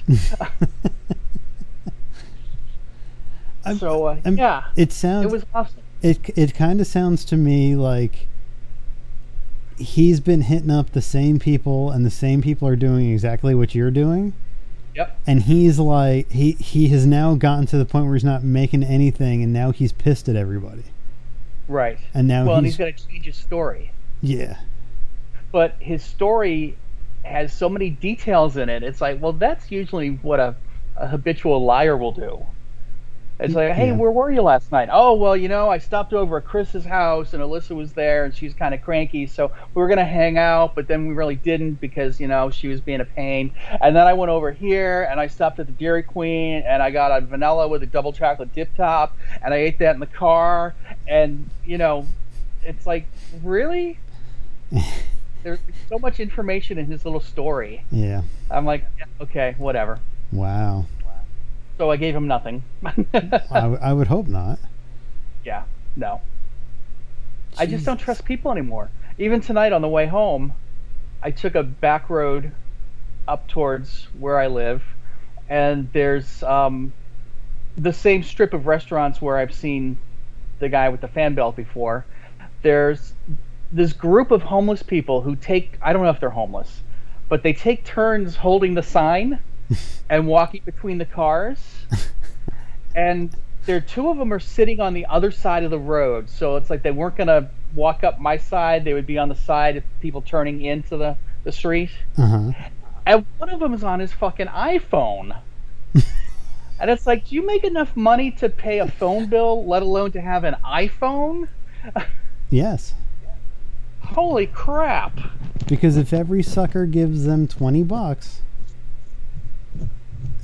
I'm- so uh, I'm- yeah, It sounds. it was awesome. It it kind of sounds to me like he's been hitting up the same people, and the same people are doing exactly what you're doing. Yep. And he's like, he he has now gotten to the point where he's not making anything, and now he's pissed at everybody. Right. And now well, and he's, he's got to change his story. yeah, But his story has so many details in it. It's like, well, that's usually what a, a habitual liar will do. It's like, hey, Yeah. where were you last night? Oh, well, you know, I stopped over at Chris's house, and Alyssa was there, and she's kind of cranky, so we were going to hang out, but then we really didn't because, you know, she was being a pain. And then I went over here, and I stopped at the Dairy Queen, and I got a vanilla with a double chocolate dip top, and I ate that in the car, and, you know, it's like, really? There's so much information in his little story. yeah. I'm like, yeah, okay, whatever. Wow. So I gave him nothing. I, w- I would hope not. Yeah, no. I just don't trust people anymore. Even tonight on the way home, I took a back road up towards where I live, and there's um, the same strip of restaurants where I've seen the guy with the fan belt before. There's this group of homeless people who take, I don't know if they're homeless, but they take turns holding the sign and walking between the cars. And there, two of them are sitting on the other side of the road, so it's like they weren't going to walk up my side. They would be on the side of people turning into the, the street. Uh huh. And one of them is on his fucking iPhone. And it's like, do you make enough money to pay a phone bill, let alone to have an iPhone? Yes. Holy crap. Because if every sucker gives them twenty bucks,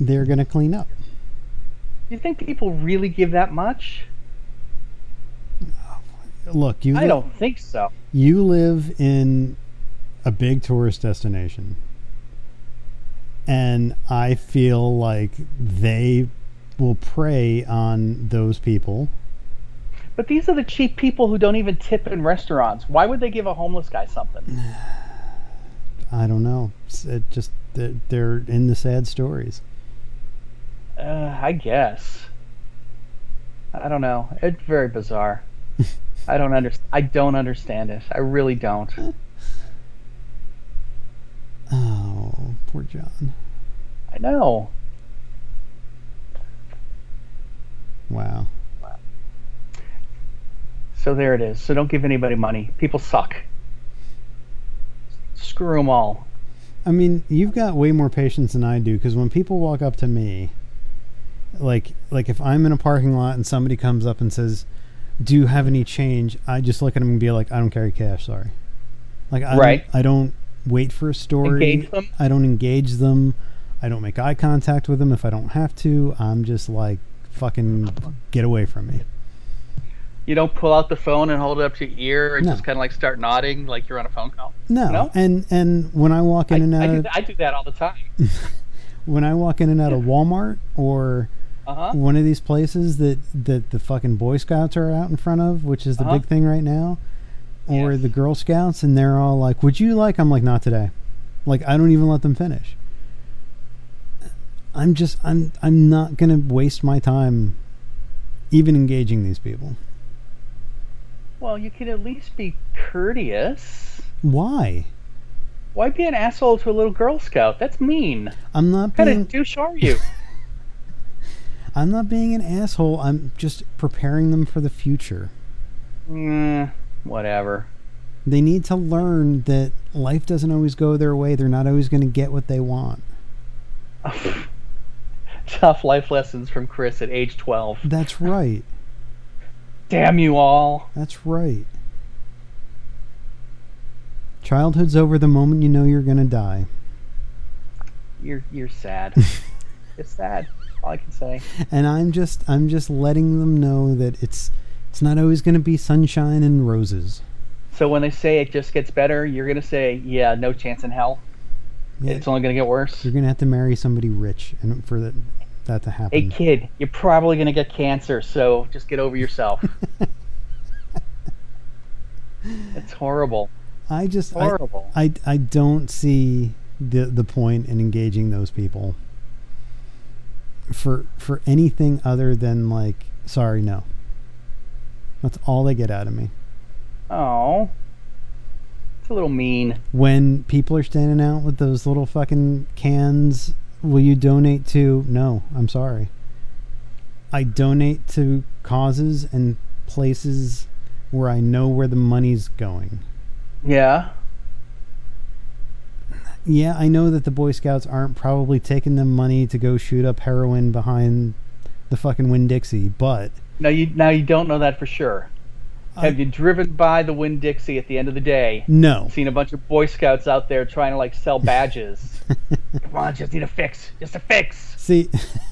they're going to clean up. You think people really give that much? Look, you I li- don't think so. you live in a big tourist destination, and I feel like they will prey on those people. But these are the cheap people who don't even tip in restaurants. Why would they give a homeless guy something? I don't know. It's- It just they're, they're in the sad stories. Uh, I guess. I don't know. It's very bizarre. I don't understand. I don't understand it. I really don't. Oh, poor John. I know. Wow. So there it is. So don't give anybody money. People suck. Screw them all. I mean, you've got way more patience than I do, because when people walk up to me, like like if I'm in a parking lot and somebody comes up and says, "Do you have any change?" I just look at them and be like, "I don't carry cash, sorry." Like I Right. don't, I don't wait for a story. Engage them? I don't engage them. I don't make eye contact with them if I don't have to. I'm just like, fucking get away from me. You don't pull out the phone and hold it up to your ear and No. just kind of like start nodding like you're on a phone call. No. No? And and when I walk I, in and I, out do, of, th- I do that all the time. when I walk in and out of Walmart or Uh huh. one of these places that, that the fucking Boy Scouts are out in front of, which is the Uh-huh. big thing right now, or Yes. the Girl Scouts, and they're all like, "Would you like?" I'm like, "Not today." Like, I don't even let them finish. I'm just I'm I'm not gonna waste my time even engaging these people. Well, you can at least be courteous. Why? Why be an asshole to a little Girl Scout? That's mean. I'm not What kind being of douche are you? I'm not being an asshole. I'm just preparing them for the future. mm, whatever. They need to learn that life doesn't always go their way. They're not always going to get what they want. Tough life lessons from Chris at age twelve. That's right. Damn you all. That's right. Childhood's over the moment you know you're going to die. You're you're sad. It's sad. All I can say. And I'm just I'm just letting them know that it's it's not always going to be sunshine and roses. So when they say it just gets better, you're gonna say, "Yeah, no chance in hell. Yeah, It's only gonna get worse." you're going to have to marry somebody rich and for that that to Hey happen. kid, you're probably gonna get cancer, so just get over yourself. It's horrible. I just I, Horrible. I I don't see the the point in engaging those people for for anything other than like, sorry, no. That's all they get out of me. Oh, it's a little mean. When people are standing out with those little fucking cans, will you donate to? No, I'm sorry. I donate to causes and places where I know where the money's going. Yeah. Yeah, I know that the Boy Scouts aren't probably taking them money to go shoot up heroin behind the fucking Winn-Dixie, but Now you now you don't know that for sure. I- Have you driven by the Winn-Dixie at the end of the day? no. Seen a bunch of Boy Scouts out there trying to like sell badges. Come on, just need a fix. Just a fix. See,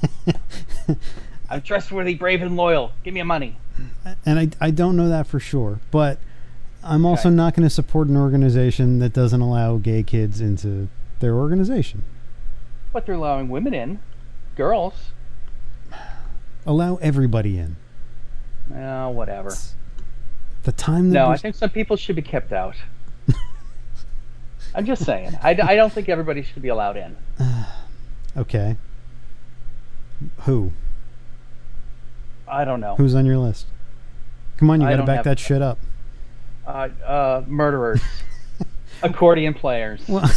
I'm trustworthy, brave, and loyal. Give me money. and I, I don't know that for sure, but I'm also Okay. not going to support an organization that doesn't allow gay kids into their organization. But they're allowing women in. Girls. Allow everybody in. Oh, whatever. The time that No, I there's- think some people should be kept out. I'm just saying. I, I don't think everybody should be allowed in. Okay. Who? I don't know. Who's on your list? Come on, you I got to don't back have- that shit up. Uh, uh, murderers. Accordion players. Well,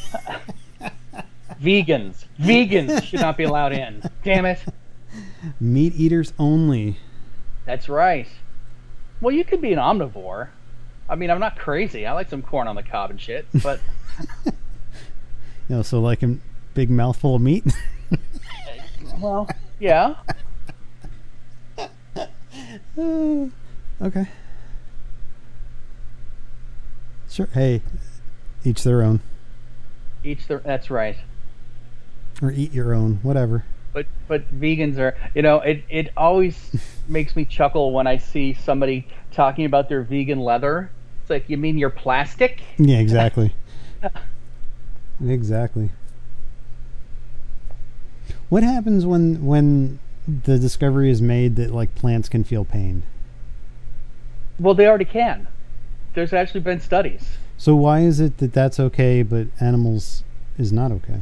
Vegans. Vegans should not be allowed in. Damn it. meat eaters only. That's right. Well, you could be an omnivore. I mean, I'm not crazy. I like some corn on the cob and shit, but You know, so like a big mouthful of meat. well, yeah. Uh, okay. Sure. Hey, each their own. Each their. That's right. Or eat your own, whatever. But but vegans are, you know, it it always makes me chuckle when I see somebody talking about their vegan leather. It's like, you mean your plastic? Yeah, exactly. Exactly. What happens when when the discovery is made that like plants can feel pain? Well, they already can. There's actually been studies. So why is it that that's okay, but animals is not okay?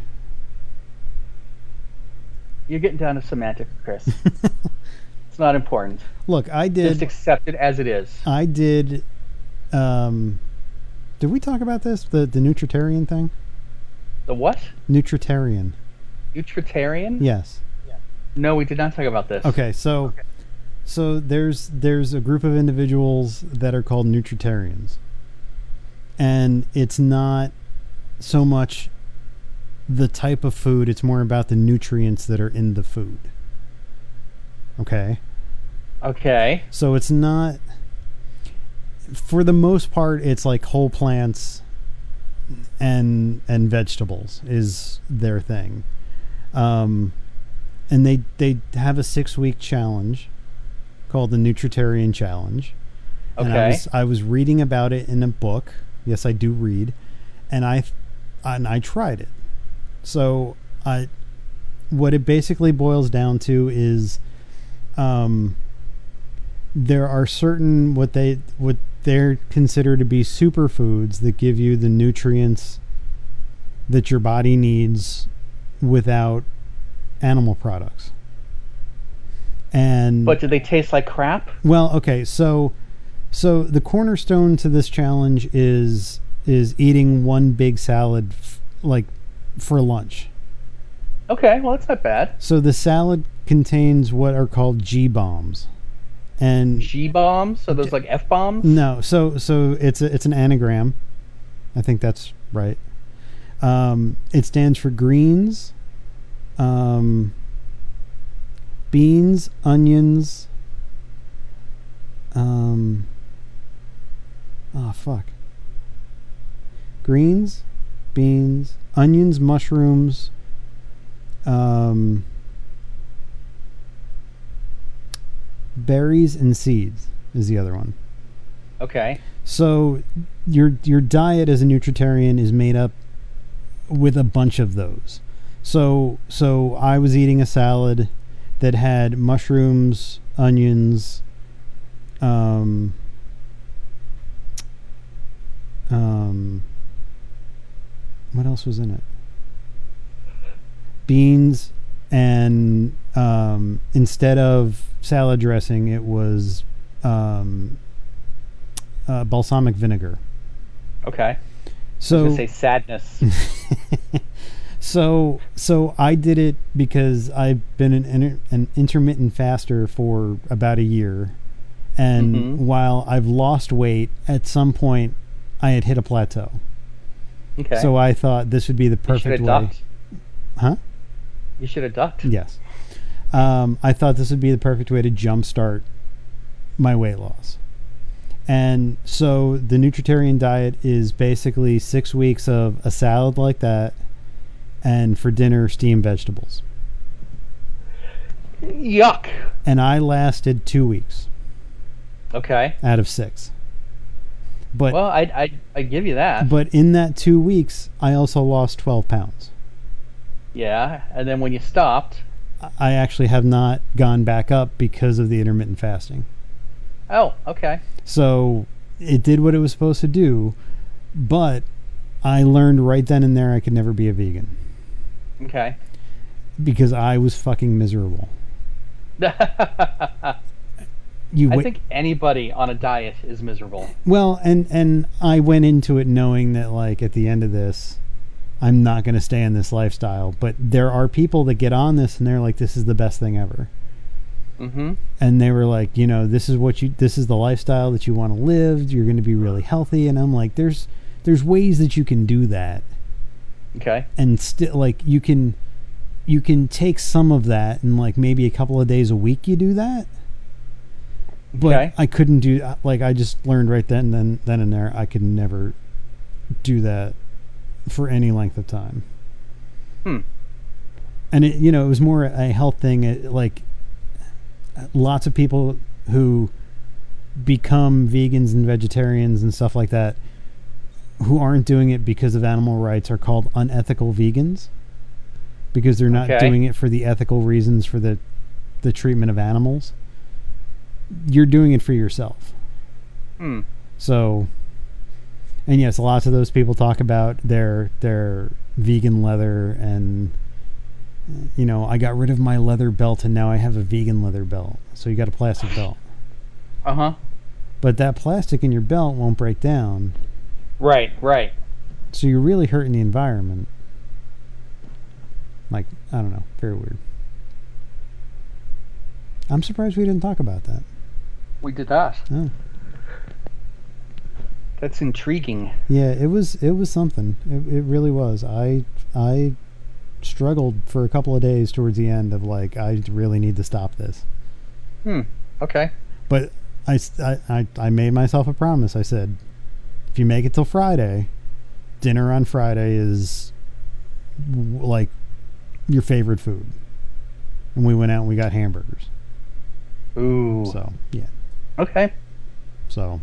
You're getting down to semantics, Chris. It's not important. Look, I did. Just accept it as it is. I did. Um, did we talk about this? The the nutritarian thing. The what? Nutritarian. Nutritarian? Yes. No, we did not talk about this. Okay, so Okay. so there's there's a group of individuals that are called nutritarians, and it's not so much the type of food, it's more about the nutrients that are in the food. Okay? Okay. So it's not, for the most part, it's like whole plants and and vegetables is their thing. Um, and they they have a six week challenge called the Nutritarian Challenge. And I Okay. was I was reading about it in a book. Yes, I do read, and I and I tried it. So I, what it basically boils down to is, um, there are certain what they what they're considered to be superfoods that give you the nutrients that your body needs without animal products. And But do they taste like crap? well, okay, so so the cornerstone to this challenge is is eating one big salad f- like for lunch. Okay, well, that's not bad. So the salad contains what are called G bombs. And G bombs? So there's like F bombs? no, so so it's a, it's an anagram. I think that's right. Um, it stands for greens, um, beans, onions. Um, oh fuck. Greens, beans, onions, mushrooms. Um, berries and seeds is the other one. Okay. So your your diet as a nutritarian is made up with a bunch of those. So so I was eating a salad that had mushrooms, onions, um, um, what else was in it? Beans, and um, instead of salad dressing, it was um, uh, balsamic vinegar. Okay. I So was gonna say sadness. so so I did it because I've been an inter- an intermittent faster for about a year, and Mhm. while I've lost weight, at some point I had hit a plateau. Okay. So I thought this would be the you should perfect have way. ducked. Huh? You should have ducked. Yes. Um, I thought this would be the perfect way to jumpstart my weight loss. And so the nutritarian diet is basically six weeks of a salad like that, and for dinner, steamed vegetables. Yuck. And I lasted two weeks Okay. out of six. But Well, I I I give you that. but in that two weeks, I also lost twelve pounds. Yeah, and then when you stopped, I actually have not gone back up because of the intermittent fasting. oh, okay. So it did what it was supposed to do, but I learned right then and there I could never be a vegan Okay. because I was fucking miserable. I You wa- think anybody on a diet is miserable. well, and and I went into it knowing that like at the end of this, I'm not going to stay in this lifestyle. But there are people that get on this and they're like, this is the best thing ever. Mm-hmm. And they were like, you know, this is what you, this is the lifestyle that you want to live. You're going to be really healthy. And I'm like, there's, there's ways that you can do that. Okay. And still like you can, you can take some of that and like maybe a couple of days a week you do that. But Okay. I couldn't do, like, I just learned right then, then, then and there, I could never do that for any length of time. Hmm. And it, you know, it was more a health thing. It, like lots of people who become vegans and vegetarians and stuff like that, who aren't doing it because of animal rights, are called unethical vegans, because they're not Okay. doing it for the ethical reasons for the the treatment of animals. You're doing it for yourself. Hmm. So, and yes, lots of those people talk about their their vegan leather, and you know, I got rid of my leather belt and now I have a vegan leather belt. So you got a plastic belt, Uh huh. but that plastic in your belt won't break down. Right. Right. So you're really hurting the environment. Like, I don't know, very weird. I'm surprised we didn't talk about that. We did that. Oh. That's intriguing. Yeah, it was it was something. It, it really was. I I struggled for a couple of days towards the end of like, I really need to stop this. Hmm. Okay. But I, s- I, I- I made myself a promise. I said, if you make it till Friday, dinner on Friday is w- like your favorite food. And we went out and we got hamburgers. Ooh. So, yeah. Okay. So,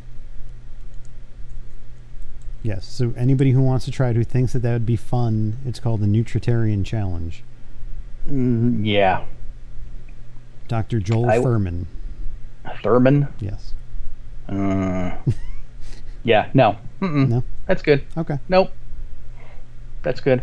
yes. So anybody who wants to try it, who thinks that that would be fun, it's called the Nutritarian Challenge. Mm, yeah. Doctor Joel I- Furman. Thurman. Yes. Uh, yeah. No. Mm-mm. No? That's good. Okay. Nope. That's good.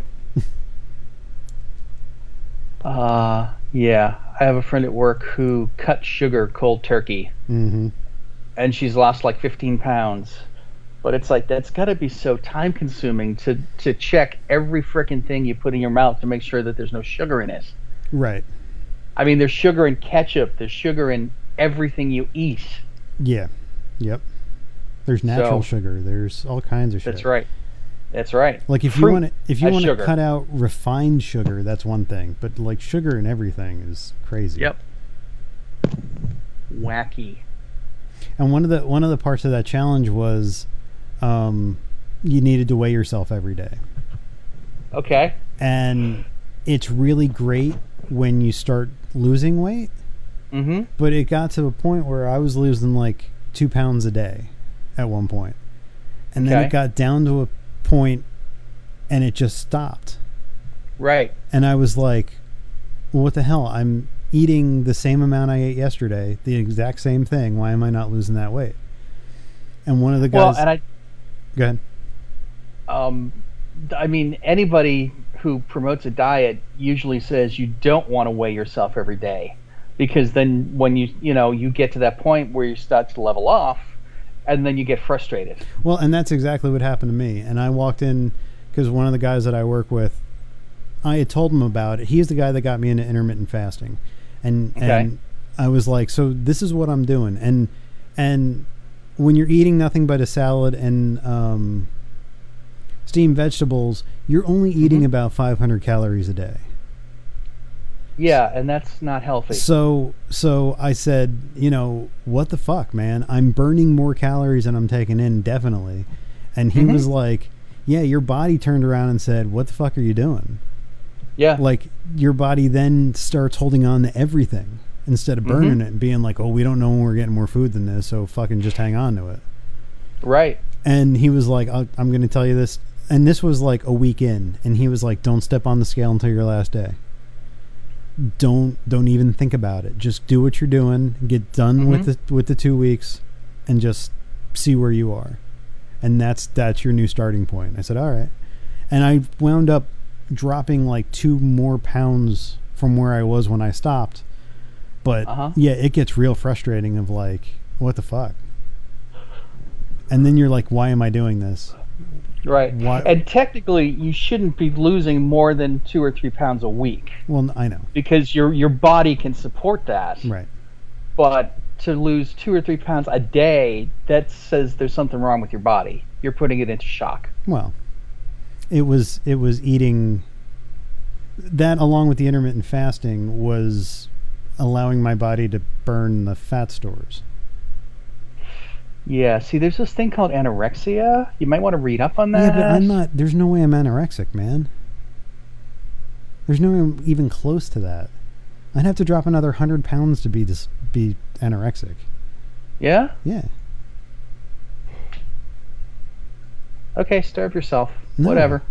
uh yeah. I have a friend at work who cut sugar cold turkey, Mm-hmm. and she's lost like fifteen pounds. But it's like, that's got to be so time consuming to to check every frickin' thing you put in your mouth to make sure that there's no sugar in it. Right. I mean, there's sugar in ketchup. There's sugar in everything you eat. Yeah. Yep. There's natural So- sugar. There's all kinds of sugar. That's right. That's right. Like if you Fruit want to, if you has want to sugar. cut out refined sugar, that's one thing. But like sugar in everything is crazy. Yep. Wacky. And one of the one of the parts of that challenge was, um, you needed to weigh yourself every day, Okay. and it's really great when you start losing weight. Mm-hmm. But it got to a point where I was losing like two pounds a day at one point, and then Okay. it got down to a point, and it just stopped. Right. And I was like, well, what the hell? I'm eating the same amount I ate yesterday, the exact same thing. Why am I not losing that weight? And one of the Well, guys... and I, Go ahead. um, I mean, anybody who promotes a diet usually says you don't want to weigh yourself every day, because then when you, you know, you get to that point where you start to level off, and then you get frustrated. Well, and that's exactly what happened to me. And I walked in because one of the guys that I work with, I had told him about it. He's the guy that got me into intermittent fasting. And Okay. and I was like, so this is what I'm doing. And and when you're eating nothing but a salad and um, steamed vegetables, you're only eating Mhm. about five hundred calories a day. Yeah, and that's not healthy. So so I said, you know, what the fuck, man? I'm burning more calories than I'm taking in, definitely. And he Mhm. was like, yeah, your body turned around and said, what the fuck are you doing? Yeah. Like, your body then starts holding on to everything instead of burning Mhm. it and being like, oh, we don't know when we're getting more food than this, so fucking just hang on to it. Right. And he was like, I'll, I'm going to tell you this. And this was like a week in. And he was like, don't step on the scale until your last day. Don't don't even think about it. Just do what you're doing. Get done with Mhm. the with the two weeks, and just see where you are. And that's that's your new starting point. I said, all right. And I wound up dropping like two more pounds from where I was when I stopped. But Uh-huh. yeah, it gets real frustrating. Of like, what the fuck? And then you're like, why am I doing this? Right. Why- And technically, you shouldn't be losing more than two or three pounds a week, Well, I know, because your your body can support that. right? But to lose two or three pounds a day, that says there's something wrong with your body. You're putting it into shock. Well, it was it was eating that, along with the intermittent fasting, was allowing my body to burn the fat stores. Yeah. See, there's this thing called anorexia. You might want to read up on that. Yeah, but I'm not. There's no way I'm anorexic, man. There's no even close to that. I'd have to drop another hundred pounds to be dis- be anorexic. Yeah? Yeah. Okay, starve yourself. No. Whatever.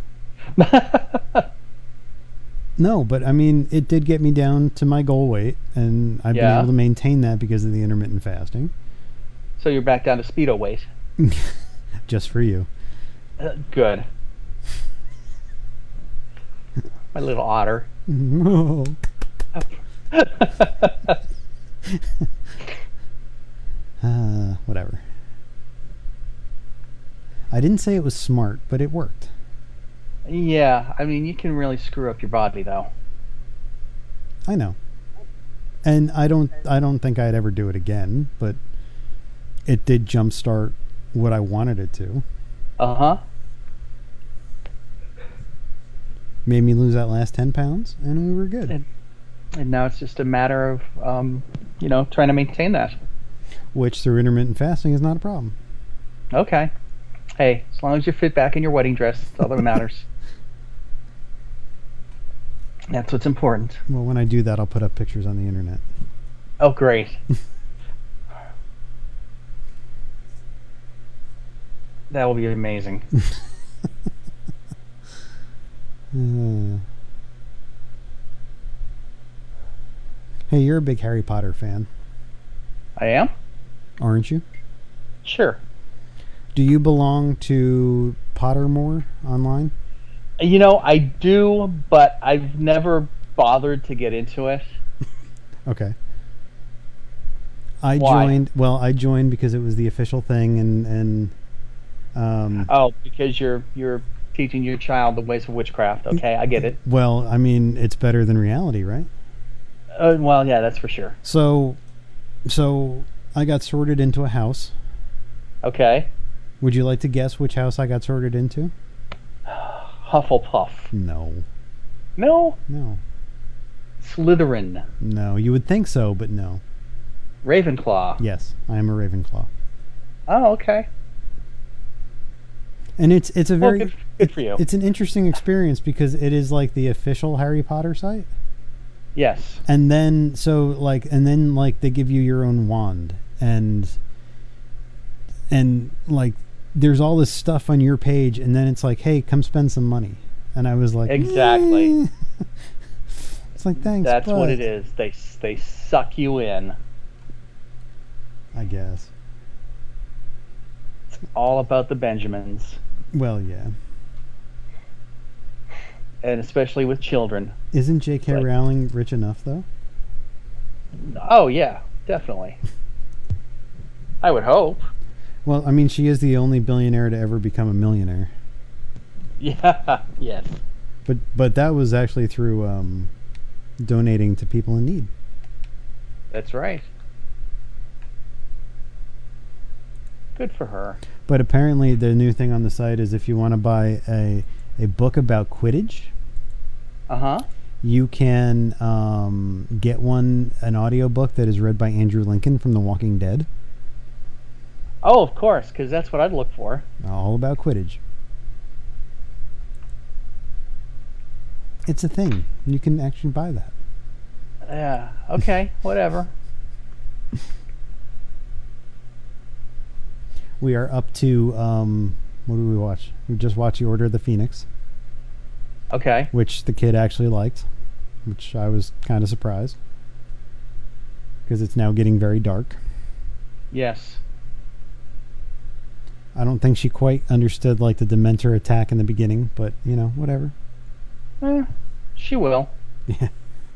No, but I mean, it did get me down to my goal weight, and I've Yeah. been able to maintain that because of the intermittent fasting. So you're back down to Speedo weight. Just for you. Uh, good. My little otter. Oh. uh, whatever. I didn't say it was smart, but it worked. Yeah, I mean, you can really screw up your body, though. I know. And I don't I don't think I'd ever do it again, but it did jumpstart what I wanted it to. Uh-huh. Made me lose that last ten pounds, and we were good. And, and now it's just a matter of, um, you know, trying to maintain that. Which, through intermittent fasting, is not a problem. Okay. Hey, as long as you fit back in your wedding dress, that's all that matters. That's what's important. Well, when I do that, I'll put up pictures on the internet. Oh, great. That will be amazing. Uh, hey, you're a big Harry Potter fan, I am? aren't you? Sure. Do you belong to Pottermore online? You know, I do, but I've never bothered to get into it. Okay. I Why? joined. Well, I joined because it was the official thing, and and um, Oh, because you're you're teaching your child the ways of witchcraft. Okay, I get it. well, I mean, it's better than reality, right? Uh, well, yeah, that's for sure. So, so I got sorted into a house. Okay. Would you like to guess which house I got sorted into? Hufflepuff. No, No. no, Slytherin. no. You would think so, but no. Ravenclaw. Yes, I am a Ravenclaw, Oh, okay. and it's it's a Well, very good, good for you. it's an interesting experience because it is like the official Harry Potter site. Yes. And then so like and then like they give you your own wand, and and like there's all this stuff on your page, and then it's like, hey, come spend some money. And I was like, Exactly. "Eh." It's like, thanks, That's but what it is. They they suck you in. I guess. It's all about the Benjamins, Well, yeah. and especially with children. Isn't J K Right. Rowling rich enough though? Oh yeah, definitely. I would hope. Well, I mean, she is the only billionaire to ever become a millionaire. Yeah. Yes. But but that was actually through um, donating to people in need. That's right. Good for her. But apparently, the new thing on the site is if you want to buy a a book about Quidditch, Uh huh. you can um, get one an audiobook that is read by Andrew Lincoln from The Walking Dead, Oh, of course, because that's what I'd look for. all about Quidditch. It's a thing. You can actually buy that. Yeah. Okay. Whatever. We are up to um, what do we watch? We just watched The Order of the Phoenix, Okay. which the kid actually liked, which I was kind of surprised because it's now getting very dark. Yes. I don't think she quite understood like the Dementor attack in the beginning, but you know, whatever. Eh, she will. Yeah.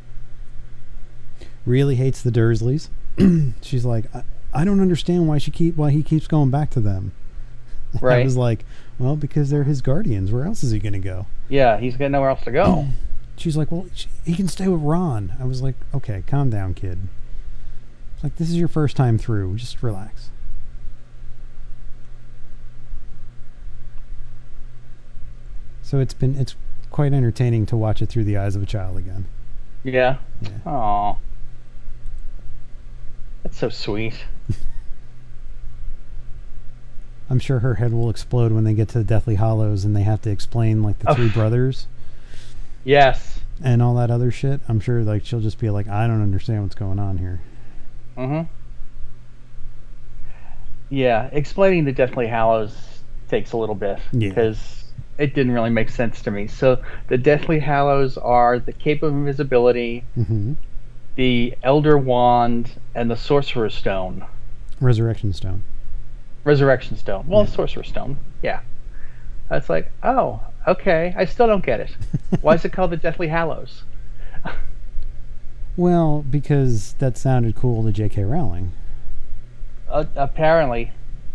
Really hates the Dursleys. She's like, I, I don't understand why she keep why he keeps going back to them. I Right. was like, well, because they're his guardians. Where else is he going to go? Yeah, he's got nowhere else to go. She's like, well, she, he can stay with Ron. I was like, okay, calm down, kid. It's like, this is your first time through. Just relax. So it's been it's quite entertaining to watch it through the eyes of a child again. Yeah. Yeah. Aw. That's so sweet. I'm sure her head will explode when they get to the Deathly Hollows and they have to explain like the Oh. three brothers. Yes. and all that other shit, I'm sure like she'll just be like, I don't understand what's going on here. Mm-hmm. Yeah, explaining the Deathly Hallows takes a little bit Yeah. because it didn't really make sense to me. So the Deathly Hallows are the Cape of Invisibility, Mm-hmm. the Elder Wand, and the Sorcerer's Stone. Resurrection Stone. Resurrection Stone. Well, Yeah. Sorcerer's Stone. Yeah. It's like, oh, okay. I still don't get it. Why is it called the Deathly Hallows? Well, because that sounded cool to J K. Rowling. Uh, apparently.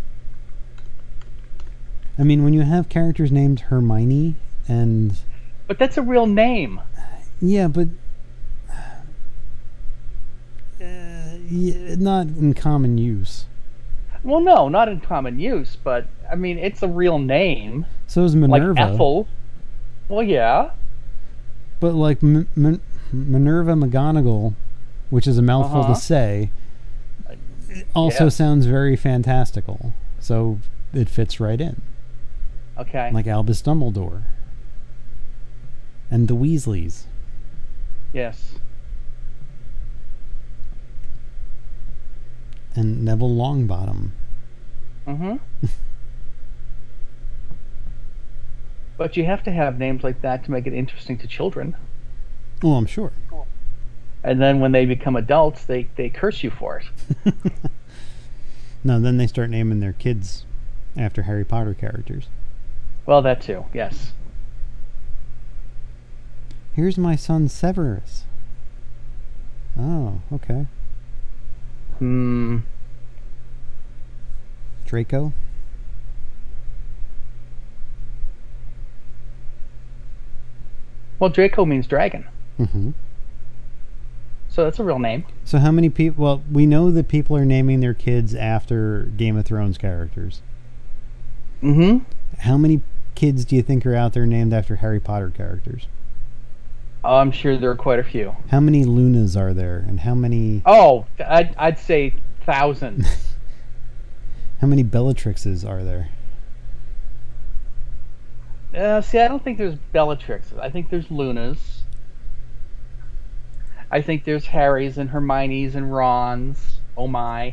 I mean, when you have characters named Hermione and But that's a real name. yeah, but uh, yeah, not in common use. Well, no, not in common use, but, I mean, it's a real name. So is Minerva. Like Ethel. Well, yeah. But like M- M- Minerva McGonagall, which is a mouthful Uh-huh. to say, also Yeah. sounds very fantastical. So it fits right in. Okay. Like Albus Dumbledore. And the Weasleys. Yes. And Neville Longbottom. Mm-hmm. But you have to have names like that to make it interesting to children. Oh, I'm sure. And then when they become adults, they, they curse you for it. No, then they start naming their kids after Harry Potter characters. Well, that too, yes. Here's my son Severus. Oh, okay. Hmm. Draco. Well, Draco means dragon. Mm-hmm. So that's a real name. So how many people... Well, we know that people are naming their kids after Game of Thrones characters. Mm-hmm. How many kids do you think are out there named after Harry Potter characters? I'm sure there are quite a few. How many Lunas are there? And how many... Oh, I'd, I'd say thousands. How many Bellatrixes are there? Uh, see, I don't think there's Bellatrixes. I think there's Lunas. I think there's Harrys and Hermiones and Rons. Oh my.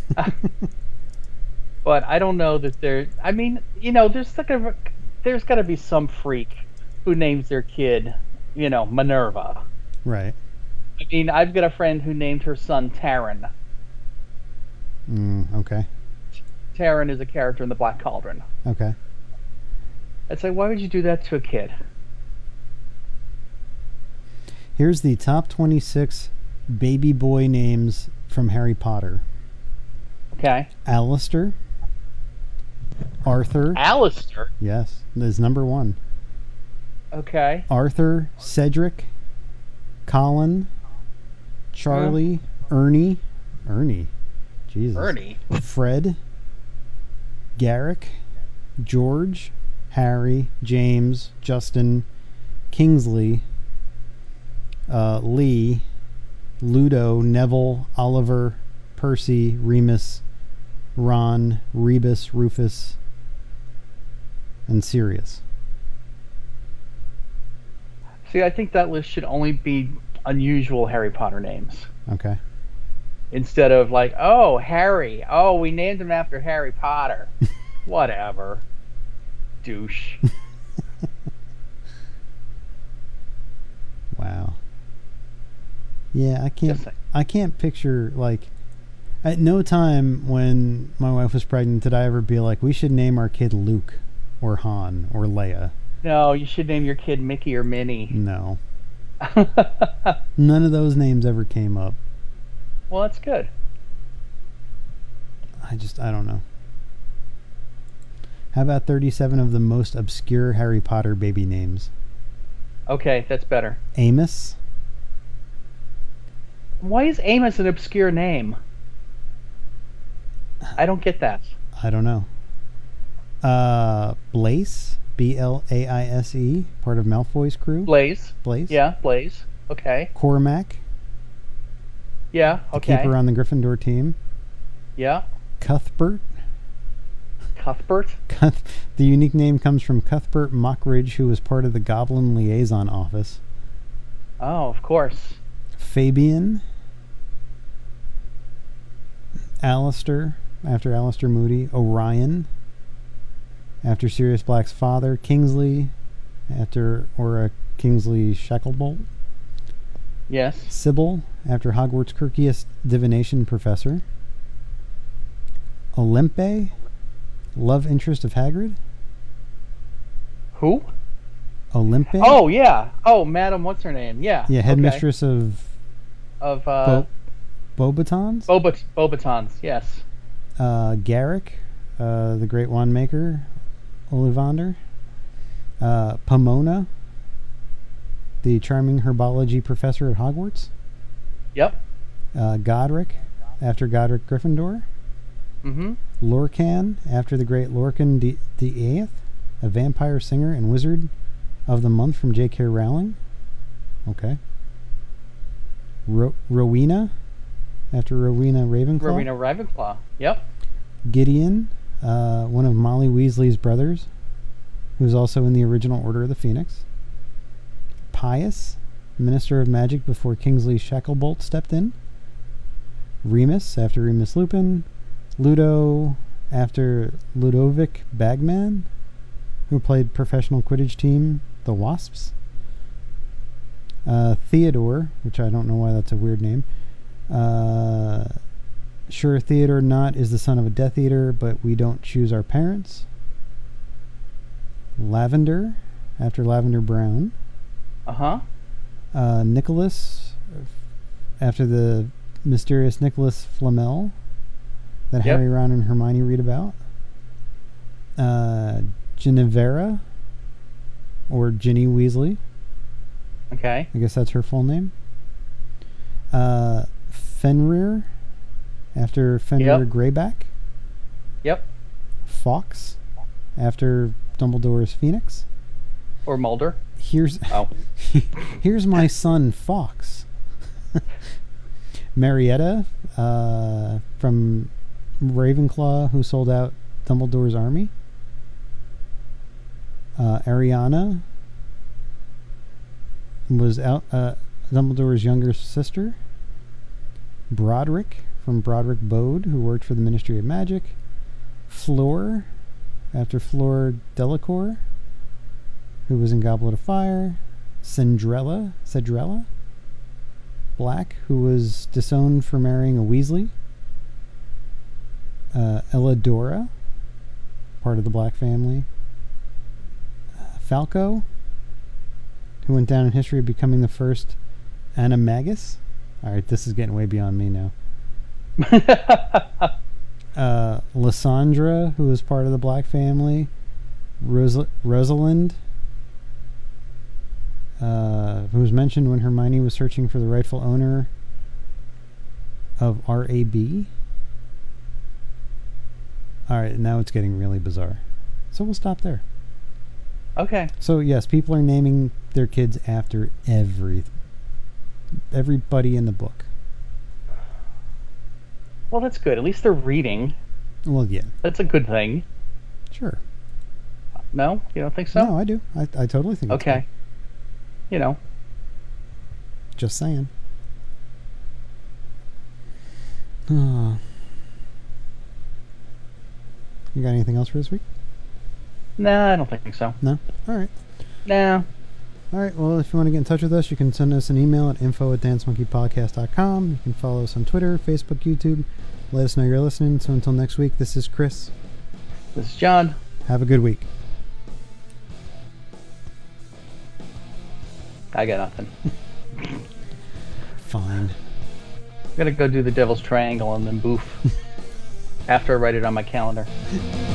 But I don't know that there... I mean, you know, there's like a, there's got to be some freak who names their kid, you know, Minerva. Right. I mean, I've got a friend who named her son Taran. Mm, okay. Taran is a character in the Black Cauldron. Okay. It's like, why would you do that to a kid? Here's the top twenty-six baby boy names from Harry Potter. Okay. Alistair. Arthur. Alistair. Yes, is number one. Okay. Arthur, Cedric, Colin, Charlie, Ernie, Ernie, Jesus, Ernie. Fred, Garrick, George, Harry, James, Justin, Kingsley, uh, Lee, Ludo, Neville, Oliver, Percy, Remus, Ron, Rebus, Rufus, and Sirius. See, I think that list should only be unusual Harry Potter names. Okay. Instead of like, oh, Harry. Oh, we named him after Harry Potter. Whatever. Douche. Wow. Yeah, I can't. Just saying. I can't picture like. At no time when my wife was pregnant did I ever be like, we should name our kid Luke, or Han, or Leia. No, you should name your kid Mickey or Minnie. No. None of those names ever came up. Well, that's good. I just, I don't know. How about thirty-seven of the most obscure Harry Potter baby names? Okay, that's better. Amos, Why is Amos an obscure name? I don't get that. I don't know. Uh, Blaise, B L A I S E, part of Malfoy's crew. Blaze. Blaise. Yeah, Blaze. Okay. Cormac, Yeah, the okay. keeper on the Gryffindor team. Yeah. Cuthbert. Cuthbert. Cuth- the unique name comes from Cuthbert Mockridge, who was part of the Goblin Liaison Office. Oh, of course. Fabian. Alistair, after Alistair Moody. Orion, after Sirius Black's father. Kingsley, after Aura Kingsley Shacklebolt. Yes. Sybil, after Hogwarts Kirkius divination professor. Olympe, love interest of Hagrid. Who? Olympe? Oh, yeah. Oh, Madam, what's her name? Yeah. Yeah, okay. headmistress of Of, uh... Bo- Beauxbatons? Bobat- Beauxbatons, yes. Uh, Garrick, uh, the great wand maker. Ollivander. Uh, Pomona, the charming herbology professor at Hogwarts. Yep. Uh, Godric, after Godric Gryffindor. Mm-hmm. Lorcan, after the great Lorcan the the Eighth, a vampire singer and wizard of the month from J K. Rowling. Okay. Ro- Rowena, after Rowena Ravenclaw. Rowena Ravenclaw. Yep. Gideon, uh, one of Molly Weasley's brothers, who's also in the original Order of the Phoenix. Pius, Minister of Magic before Kingsley Shacklebolt stepped in. Remus, after Remus Lupin. Ludo, after Ludovic Bagman, who played professional Quidditch team, the Wasps. Uh, Theodore, which I don't know why that's a weird name. Uh, sure, Theodore Nott is the son of a Death Eater, but we don't choose our parents. Lavender, after Lavender Brown. Uh-huh. Uh, Nicholas, after the mysterious Nicholas Flamel that Yep. Harry, Ron, and Hermione read about. Uh, Genevera, or Ginny Weasley. Okay. I guess that's her full name. Uh, Fenrir, after Fenrir Yep. Greyback. Yep. Fawkes, after Dumbledore's Phoenix. Or Mulder. Here's Oh. here's my son Fox. Marietta, uh, from Ravenclaw, who sold out Dumbledore's army. Uh, Ariana was out uh, Dumbledore's younger sister. Broderick, from Broderick Bode, who worked for the Ministry of Magic. Fleur, after Fleur Delacour, who was in Goblet of Fire. Cendrella, Cedrella Black, who was disowned for marrying a Weasley. Uh, Elladora, part of the Black family. Uh, Falco, who went down in history becoming the first animagus. Alright, this is getting way beyond me now. uh, Lysandra, who was part of the Black family. Ros- Rosalind, uh, who was mentioned when Hermione was searching for the rightful owner of R A B. Alright, now it's getting really bizarre. So we'll stop there. Okay. So yes, people are naming their kids after every everybody in the book. Well, that's good. At least they're reading. Well, yeah, That's a good thing. sure. No? You don't think so? No, I do. I, I totally think it's Okay. You know. good. Just saying. Ah. You got anything else for this week? Nah, I don't think so. No? Alright. Nah. Alright, well, if you want to get in touch with us, you can send us an email at info at dancemonkeypodcast dot com. You can follow us on Twitter, Facebook, YouTube. Let us know you're listening. So until next week, this is Chris. This is John. Have a good week. I got nothing. Fine. I'm gonna go do the Devil's Triangle and then boof. After I write it on my calendar.